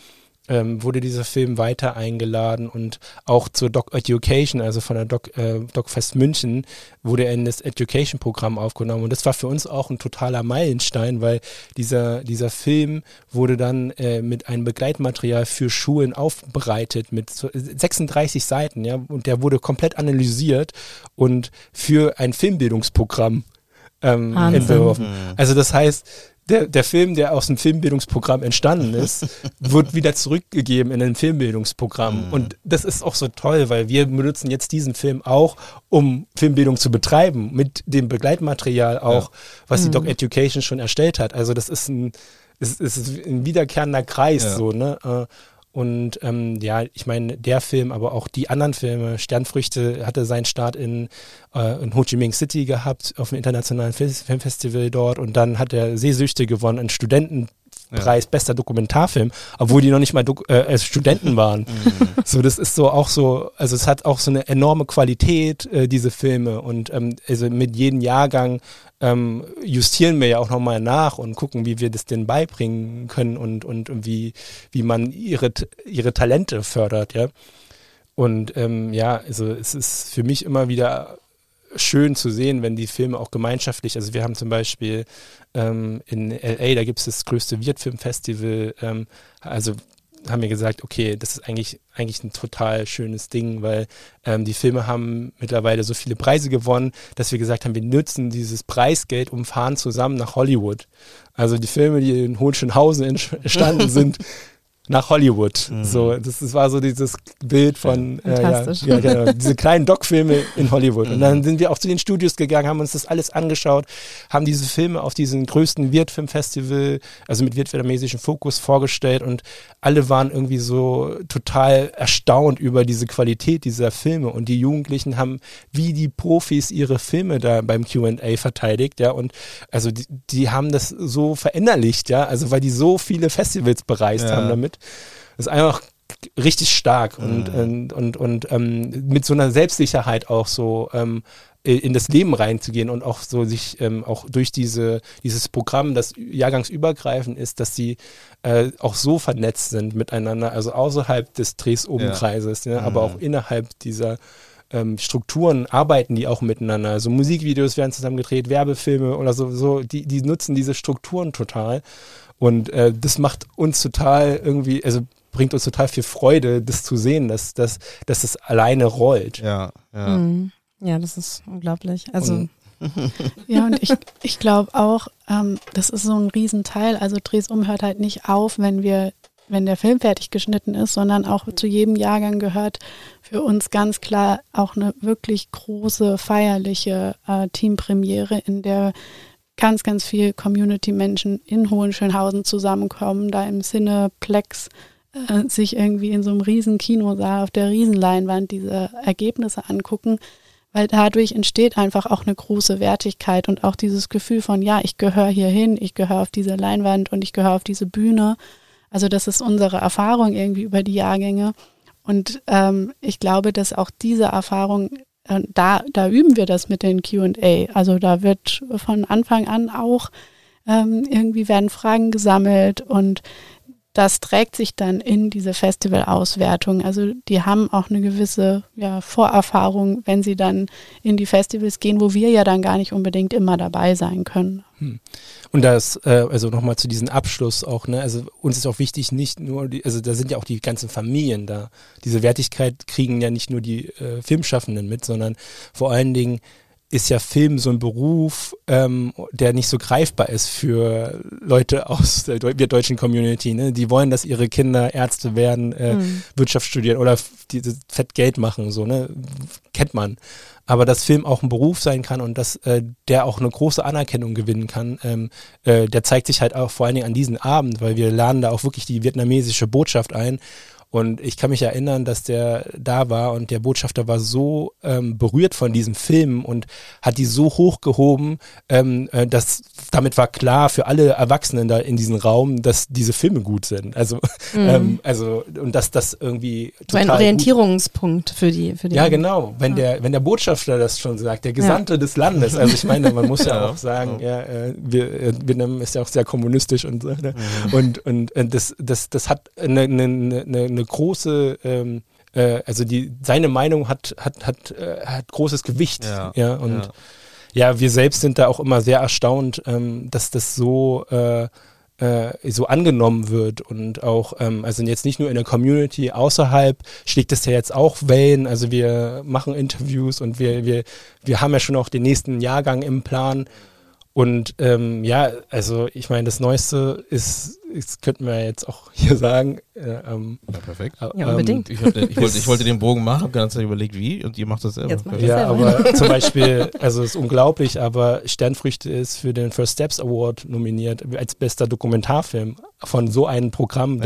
wurde dieser Film weiter eingeladen und auch zur Doc Education, also von der DocFest München, wurde er in das Education-Programm aufgenommen. Und das war für uns auch ein totaler Meilenstein, weil dieser Film wurde dann mit einem Begleitmaterial für Schulen aufbereitet mit 36 Seiten, ja, und der wurde komplett analysiert und für ein Filmbildungsprogramm entworfen. Also das heißt, der Film, der aus dem Filmbildungsprogramm entstanden ist, wird wieder zurückgegeben in ein Filmbildungsprogramm. Und das ist auch so toll, weil wir benutzen jetzt diesen Film auch, um Filmbildung zu betreiben, mit dem Begleitmaterial auch, was die Doc Education schon erstellt hat. Also das ist ein wiederkehrender Kreis, so, ne? Und ich meine, der Film, aber auch die anderen Filme, Sternfrüchte hatte seinen Start in Ho Chi Minh City gehabt, auf dem internationalen Filmfestival dort, und dann hat er Sehsüchte gewonnen, einen Studentenpreis, bester Dokumentarfilm, obwohl die noch nicht mal Studenten waren. So, das ist so auch so, also es hat auch so eine enorme Qualität, diese Filme, und also mit jedem Jahrgang justieren wir ja auch nochmal nach und gucken, wie wir das denn beibringen können und wie man ihre Talente fördert, ja. Und also es ist für mich immer wieder schön zu sehen, wenn die Filme auch gemeinschaftlich, also wir haben zum Beispiel in LA, da gibt es das größte Wirtfilmfestival, also haben wir gesagt, okay, das ist eigentlich ein total schönes Ding, weil die Filme haben mittlerweile so viele Preise gewonnen, dass wir gesagt haben, wir nutzen dieses Preisgeld und fahren zusammen nach Hollywood. Also die Filme, die in Hohenschönhausen entstanden sind, nach Hollywood. So, das war so dieses Bild von genau, diese kleinen Doc-Filme in Hollywood. Und dann sind wir auch zu den Studios gegangen, haben uns das alles angeschaut, haben diese Filme auf diesem größten Wirtfilmfestival, also mit vietnamesischem Fokus, vorgestellt, und alle waren irgendwie so total erstaunt über diese Qualität dieser Filme, und die Jugendlichen haben wie die Profis ihre Filme da beim Q&A verteidigt, ja, und also die haben das so verinnerlicht, ja, also weil die so viele Festivals bereist haben damit. Das ist einfach richtig stark und mit so einer Selbstsicherheit auch so in das Leben reinzugehen und auch so sich auch durch dieses Programm, das jahrgangsübergreifend ist, dass sie auch so vernetzt sind miteinander, also außerhalb des Dresden-Umkreises, ja, aber auch innerhalb dieser Strukturen arbeiten die auch miteinander. Also Musikvideos werden zusammen gedreht, Werbefilme oder so die nutzen diese Strukturen total. Und das macht uns total irgendwie, also bringt uns total viel Freude, das zu sehen, dass das alleine rollt. Ja, das ist unglaublich. Also ja, und ich glaube auch, das ist so ein Riesenteil. Also Drehs hört halt nicht auf, wenn der Film fertig geschnitten ist, sondern auch zu jedem Jahrgang gehört für uns ganz klar auch eine wirklich große, feierliche Teampremiere, in der ganz, ganz viel Community-Menschen in Hohenschönhausen zusammenkommen, da im Cineplex sich irgendwie in so einem riesen Kinosaal auf der Riesenleinwand diese Ergebnisse angucken, weil dadurch entsteht einfach auch eine große Wertigkeit und auch dieses Gefühl von, ja, ich gehöre hier hin, ich gehöre auf diese Leinwand und ich gehöre auf diese Bühne. Also das ist unsere Erfahrung irgendwie über die Jahrgänge, und ich glaube, dass auch diese Erfahrung, da üben wir das mit den Q&A. Also da wird von Anfang an auch irgendwie werden Fragen gesammelt, und das trägt sich dann in diese Festivalauswertung. Also die haben auch eine gewisse Vorerfahrung, wenn sie dann in die Festivals gehen, wo wir ja dann gar nicht unbedingt immer dabei sein können. Und das, also nochmal zu diesem Abschluss auch, ne, also uns ist auch wichtig, nicht nur, also da sind ja auch die ganzen Familien da. Diese Wertigkeit kriegen ja nicht nur die Filmschaffenden mit, sondern vor allen Dingen ist ja Film so ein Beruf, der nicht so greifbar ist für Leute aus der deutschen Community. Ne? Die wollen, dass ihre Kinder Ärzte werden, Wirtschaft studieren oder dieses Fett Geld machen, so, ne? Kennt man. Aber dass Film auch ein Beruf sein kann und dass der auch eine große Anerkennung gewinnen kann, der zeigt sich halt auch vor allen Dingen an diesem Abend, weil wir laden da auch wirklich die vietnamesische Botschaft ein. Und ich kann mich erinnern, dass der da war und der Botschafter war so berührt von diesem Film und hat die so hochgehoben, dass damit war klar für alle Erwachsenen da in diesem Raum, dass diese Filme gut sind. Also, und dass das irgendwie total ein Orientierungspunkt für die. Ja, genau. Wenn der Botschafter das schon sagt, der Gesandte des Landes. Also ich meine, man muss ja auch sagen, Vietnam ist ja auch sehr kommunistisch und so. Ne? Und das hat eine große, also seine Meinung hat großes Gewicht. Wir selbst sind da auch immer sehr erstaunt, dass das so angenommen wird und auch, also jetzt nicht nur in der Community, außerhalb schlägt es ja jetzt auch Wellen, also wir machen Interviews und wir haben ja schon auch den nächsten Jahrgang im Plan. Und also ich meine, das Neueste ist, das könnten wir jetzt auch hier sagen. Ja, perfekt. Ja, unbedingt. Ich wollte den Bogen machen, habe ganz überlegt, wie, und ihr macht das selber. Aber zum Beispiel, also es ist unglaublich, aber Sternfrüchte ist für den First Steps Award nominiert als bester Dokumentarfilm von so einem Programm,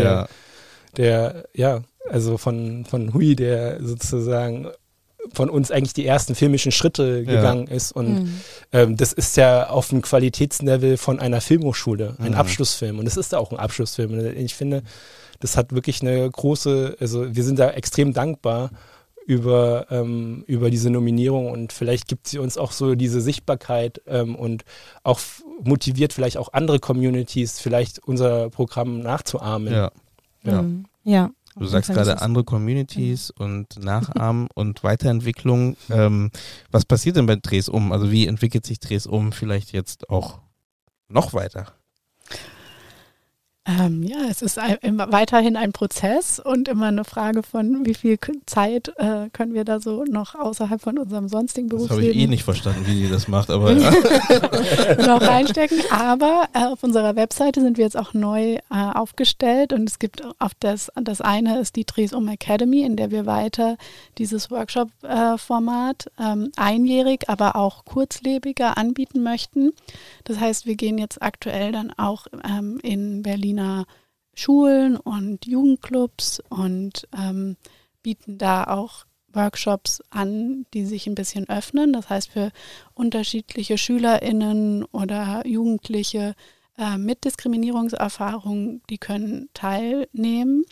also von Hui, der sozusagen von uns eigentlich die ersten filmischen Schritte gegangen ist und das ist ja auf dem Qualitätslevel von einer Filmhochschule, ein Abschlussfilm und es ist auch ein Abschlussfilm und ich finde, das hat wirklich eine große, also wir sind da extrem dankbar über diese Nominierung und vielleicht gibt sie uns auch so diese Sichtbarkeit und auch motiviert vielleicht auch andere Communities vielleicht unser Programm nachzuahmen. Ja. Du sagst gerade andere Communities und Nachahmen und Weiterentwicklung. Was passiert denn bei Drehs um? Also wie entwickelt sich Drehs um vielleicht jetzt auch noch weiter? Es ist weiterhin ein Prozess und immer eine Frage von, wie viel Zeit können wir da so noch außerhalb von unserem sonstigen Berufsleben. Das habe ich nicht verstanden, wie sie das macht, aber noch reinstecken. Aber auf unserer Webseite sind wir jetzt auch neu aufgestellt und es gibt auf das eine ist die Drehs Academy, in der wir weiter dieses Workshop-Format einjährig, aber auch kurzlebiger anbieten möchten. Das heißt, wir gehen jetzt aktuell dann auch in Berliner Schulen und Jugendclubs und bieten da auch Workshops an, die sich ein bisschen öffnen. Das heißt, für unterschiedliche SchülerInnen oder Jugendliche mit Diskriminierungserfahrung, die können teilnehmen.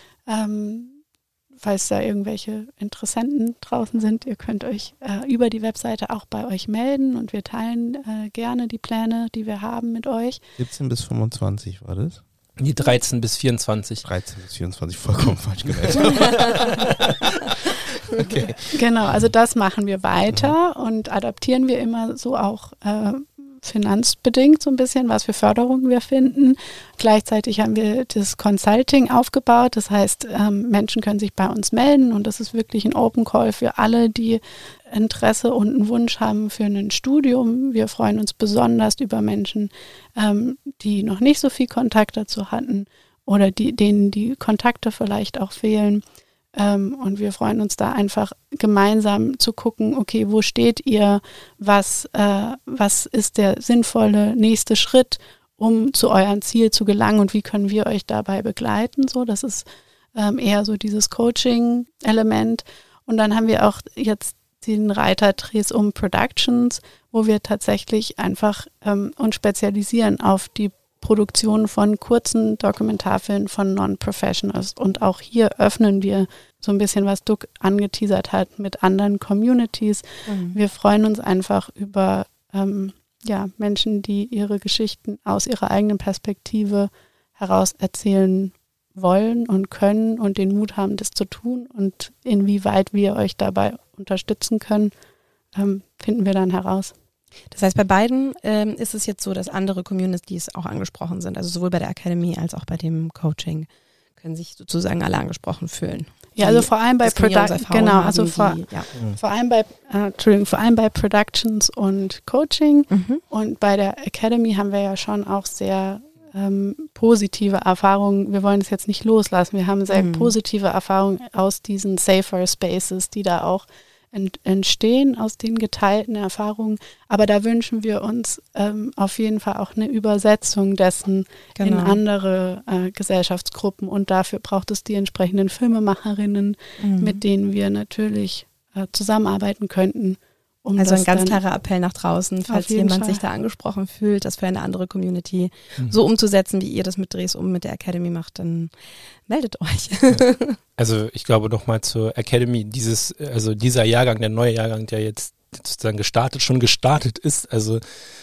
Falls da irgendwelche Interessenten draußen sind, ihr könnt euch über die Webseite auch bei euch melden und wir teilen gerne die Pläne, die wir haben mit euch. 17 bis 25 war das? Die 13 bis 24. 13 bis 24, vollkommen falsch gemerkt. Okay. Genau, also das machen wir weiter und adaptieren wir immer so auch finanzbedingt so ein bisschen, was für Förderungen wir finden. Gleichzeitig haben wir das Consulting aufgebaut, das heißt, Menschen können sich bei uns melden und das ist wirklich ein Open Call für alle, die Interesse und einen Wunsch haben für ein Studium. Wir freuen uns besonders über Menschen, die noch nicht so viel Kontakt dazu hatten oder denen die Kontakte vielleicht auch fehlen. Und wir freuen uns da einfach gemeinsam zu gucken, okay, wo steht ihr, was ist der sinnvolle nächste Schritt, um zu eurem Ziel zu gelangen und wie können wir euch dabei begleiten. So, das ist eher so dieses Coaching-Element. Und dann haben wir auch jetzt den Reiter Drehs Productions, wo wir tatsächlich einfach uns spezialisieren auf die Produktion von kurzen Dokumentarfilmen von Non-Professionals. Und auch hier öffnen wir so ein bisschen, was Duck angeteasert hat, mit anderen Communities. Wir freuen uns einfach über Menschen, die ihre Geschichten aus ihrer eigenen Perspektive heraus erzählen wollen und können und den Mut haben, das zu tun. Und inwieweit wir euch dabei unterstützen können, finden wir dann heraus. Das heißt, bei beiden ist es jetzt so, dass andere Communities auch angesprochen sind. Also sowohl bei der Academy als auch bei dem Coaching können sich sozusagen alle angesprochen fühlen. Ja, also vor allem bei vor allem bei Productions und Coaching und bei der Academy haben wir ja schon auch sehr positive Erfahrungen. Wir wollen es jetzt nicht loslassen. Wir haben sehr positive Erfahrungen aus diesen Safer Spaces, die da auch entstehen, aus den geteilten Erfahrungen. Aber da wünschen wir uns auf jeden Fall auch eine Übersetzung dessen in andere Gesellschaftsgruppen. Und dafür braucht es die entsprechenden Filmemacherinnen, mit denen wir natürlich zusammenarbeiten könnten. Also ein ganz klarer Appell nach draußen, falls jemand sich da angesprochen fühlt, das für eine andere Community so umzusetzen, wie ihr das mit Drehs mit der Academy macht, dann meldet euch. Also ich glaube nochmal zur Academy, dieser Jahrgang, der neue Jahrgang, der jetzt sozusagen schon gestartet ist, also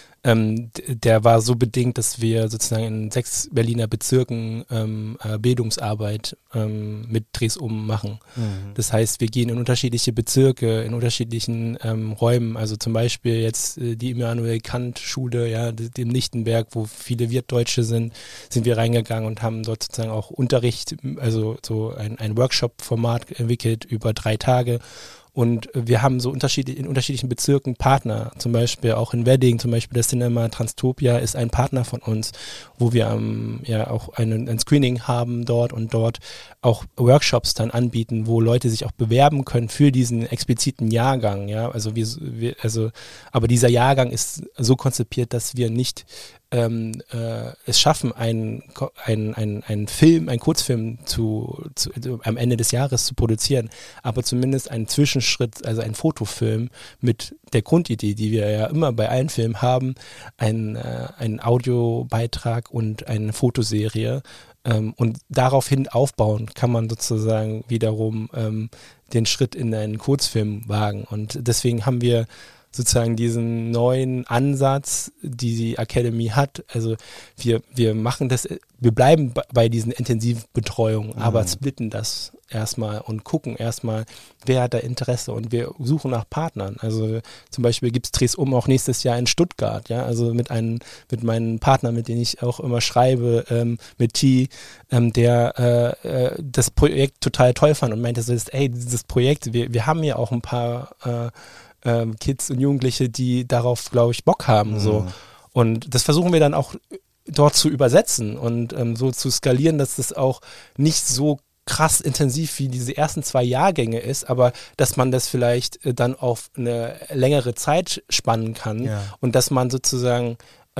der war so bedingt, dass wir sozusagen in 6 Berliner Bezirken Bildungsarbeit mit Drehs machen. Das heißt, wir gehen in unterschiedliche Bezirke, in unterschiedlichen Räumen, also zum Beispiel jetzt die Immanuel-Kant-Schule, ja, dem Lichtenberg, wo viele Wirtdeutsche sind wir reingegangen und haben dort sozusagen auch Unterricht, also so ein Workshop-Format entwickelt über 3 Tage. Und wir haben so in unterschiedlichen Bezirken Partner, zum Beispiel auch in Wedding, zum Beispiel das Cinema Transtopia ist ein Partner von uns, wo wir auch ein Screening haben dort und dort auch Workshops dann anbieten, wo Leute sich auch bewerben können für diesen expliziten Jahrgang, ja, also aber dieser Jahrgang ist so konzipiert, dass wir nicht es schaffen, einen Kurzfilm am Ende des Jahres zu produzieren, aber zumindest einen Zwischenschritt, also einen Fotofilm mit der Grundidee, die wir ja immer bei allen Filmen haben, einen Audiobeitrag und eine Fotoserie. Und daraufhin aufbauen kann man sozusagen wiederum den Schritt in einen Kurzfilm wagen. Und deswegen haben wir sozusagen diesen neuen Ansatz, die Academy hat. Also wir machen das, wir bleiben bei diesen Intensivbetreuungen, aber splitten das erstmal und gucken erstmal, wer hat da Interesse, und wir suchen nach Partnern. Also zum Beispiel gibt es Drehs auch nächstes Jahr in Stuttgart, ja, also mit meinen Partnern, mit denen ich auch immer schreibe, mit T, der das Projekt total toll fand und meinte so, dieses Projekt, wir haben ja auch ein paar Kids und Jugendliche, die darauf, glaube ich, Bock haben. So. Und das versuchen wir dann auch dort zu übersetzen und so zu skalieren, dass das auch nicht so krass intensiv wie diese ersten 2 Jahrgänge ist, aber dass man das vielleicht dann auf eine längere Zeit spannen kann und dass man sozusagen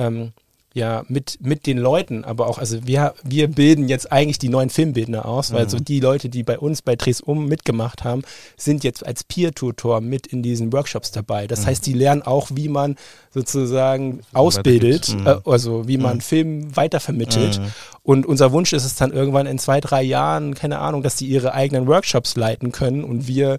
mit den Leuten, aber auch, also wir bilden jetzt eigentlich die neuen Filmbildner aus, weil so die Leute, die bei uns bei Drehs mitgemacht haben, sind jetzt als Peer-Tutor mit in diesen Workshops dabei. Das heißt, die lernen auch, wie man sozusagen ausbildet, also wie man Film weitervermittelt. Und unser Wunsch ist es dann irgendwann in 2, 3 Jahren, keine Ahnung, dass die ihre eigenen Workshops leiten können und wir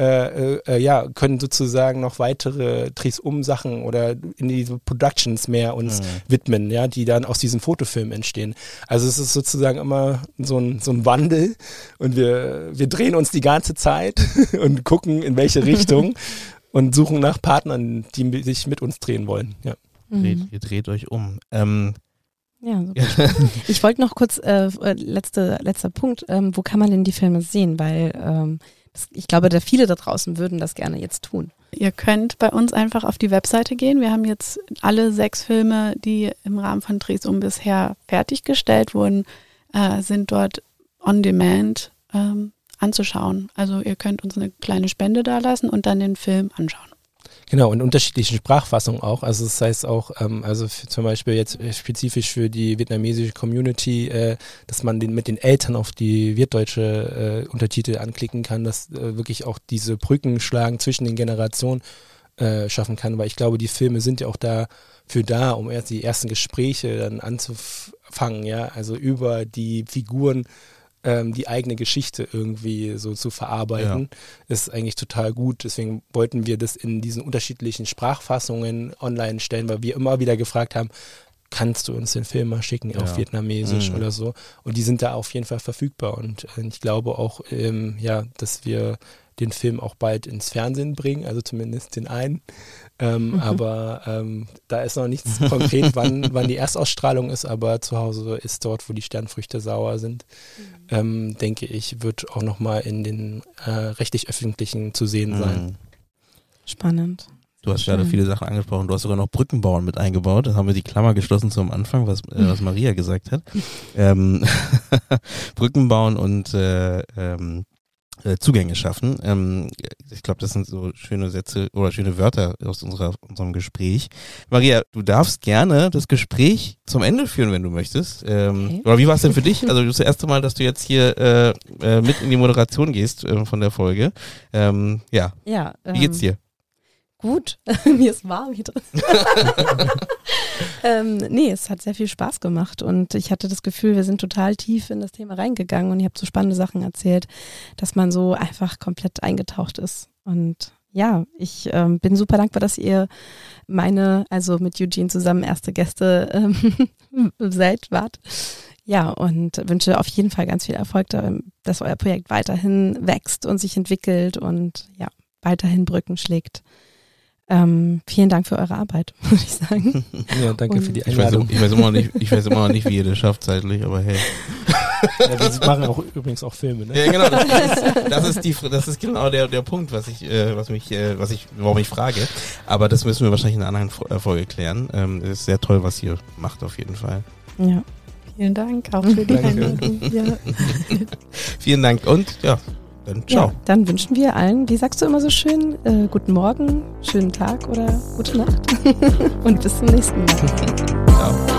können sozusagen noch weitere Drehs-Sachen oder in diese Productions mehr uns widmen, ja, die dann aus diesen Fotofilmen entstehen. Also es ist sozusagen immer so ein Wandel und wir drehen uns die ganze Zeit und gucken, in welche Richtung und suchen nach Partnern, die sich mit uns drehen wollen. Ja. Ihr dreht euch um. Ja, super. Ich wollte noch kurz, letzter Punkt, wo kann man denn die Filme sehen? Weil ich glaube, viele da draußen würden das gerne jetzt tun. Ihr könnt bei uns einfach auf die Webseite gehen. Wir haben jetzt alle 6 Filme, die im Rahmen von Drehs bisher fertiggestellt wurden, sind dort on demand anzuschauen. Also ihr könnt uns eine kleine Spende dalassen und dann den Film anschauen. Genau, in unterschiedlichen Sprachfassungen auch. Also das heißt auch, zum Beispiel jetzt spezifisch für die vietnamesische Community, dass man mit den Eltern auf die wirtdeutsche Untertitel anklicken kann, dass wirklich auch diese Brücken schlagen zwischen den Generationen schaffen kann, weil ich glaube, die Filme sind ja auch dafür da, um erst die ersten Gespräche dann anzufangen, ja, also über die Figuren die eigene Geschichte irgendwie so zu verarbeiten, ist eigentlich total gut. Deswegen wollten wir das in diesen unterschiedlichen Sprachfassungen online stellen, weil wir immer wieder gefragt haben, kannst du uns den Film mal schicken auf Vietnamesisch oder so? Und die sind da auf jeden Fall verfügbar. Und ich glaube auch, dass wir den Film auch bald ins Fernsehen bringen, also zumindest den einen. Aber da ist noch nichts konkret, wann die Erstausstrahlung ist, aber zu Hause ist dort, wo die Sternfrüchte sauer sind, denke ich, wird auch nochmal in den rechtlich-öffentlichen zu sehen sein. Spannend. Du hast gerade viele Sachen angesprochen. Du hast sogar noch Brückenbauen mit eingebaut. Da haben wir die Klammer geschlossen zum Anfang, was Maria gesagt hat. Brücken bauen und Zugänge schaffen. Ich glaube, das sind so schöne Sätze oder schöne Wörter aus unserem Gespräch. Maria, du darfst gerne das Gespräch zum Ende führen, wenn du möchtest. Okay. Oder wie war es denn für dich? Also das erste Mal, dass du jetzt hier mit in die Moderation gehst von der Folge. Wie geht's dir? Gut, mir ist warm hier drin. Es hat sehr viel Spaß gemacht und ich hatte das Gefühl, wir sind total tief in das Thema reingegangen und ihr habt so spannende Sachen erzählt, dass man so einfach komplett eingetaucht ist. Und ja, ich bin super dankbar, dass ihr also mit Eugene zusammen erste Gäste wart. Ja, und wünsche auf jeden Fall ganz viel Erfolg, dass euer Projekt weiterhin wächst und sich entwickelt und ja, weiterhin Brücken schlägt. Vielen Dank für eure Arbeit, würde ich sagen. Ja, danke für die Einladung. Ich weiß immer noch nicht, wie ihr das schafft zeitlich, aber hey. Ja, wir machen übrigens auch Filme, ne? Ja, genau. Das ist genau der Punkt, warum ich frage. Aber das müssen wir wahrscheinlich in einer anderen Folge klären. Es ist sehr toll, was ihr macht, auf jeden Fall. Ja. Vielen Dank auch für die Einladung. Ja. Vielen Dank und ja. Dann ciao. Ja, dann wünschen wir allen, wie sagst du immer so schön, guten Morgen, schönen Tag oder gute Nacht und bis zum nächsten Mal. Ciao.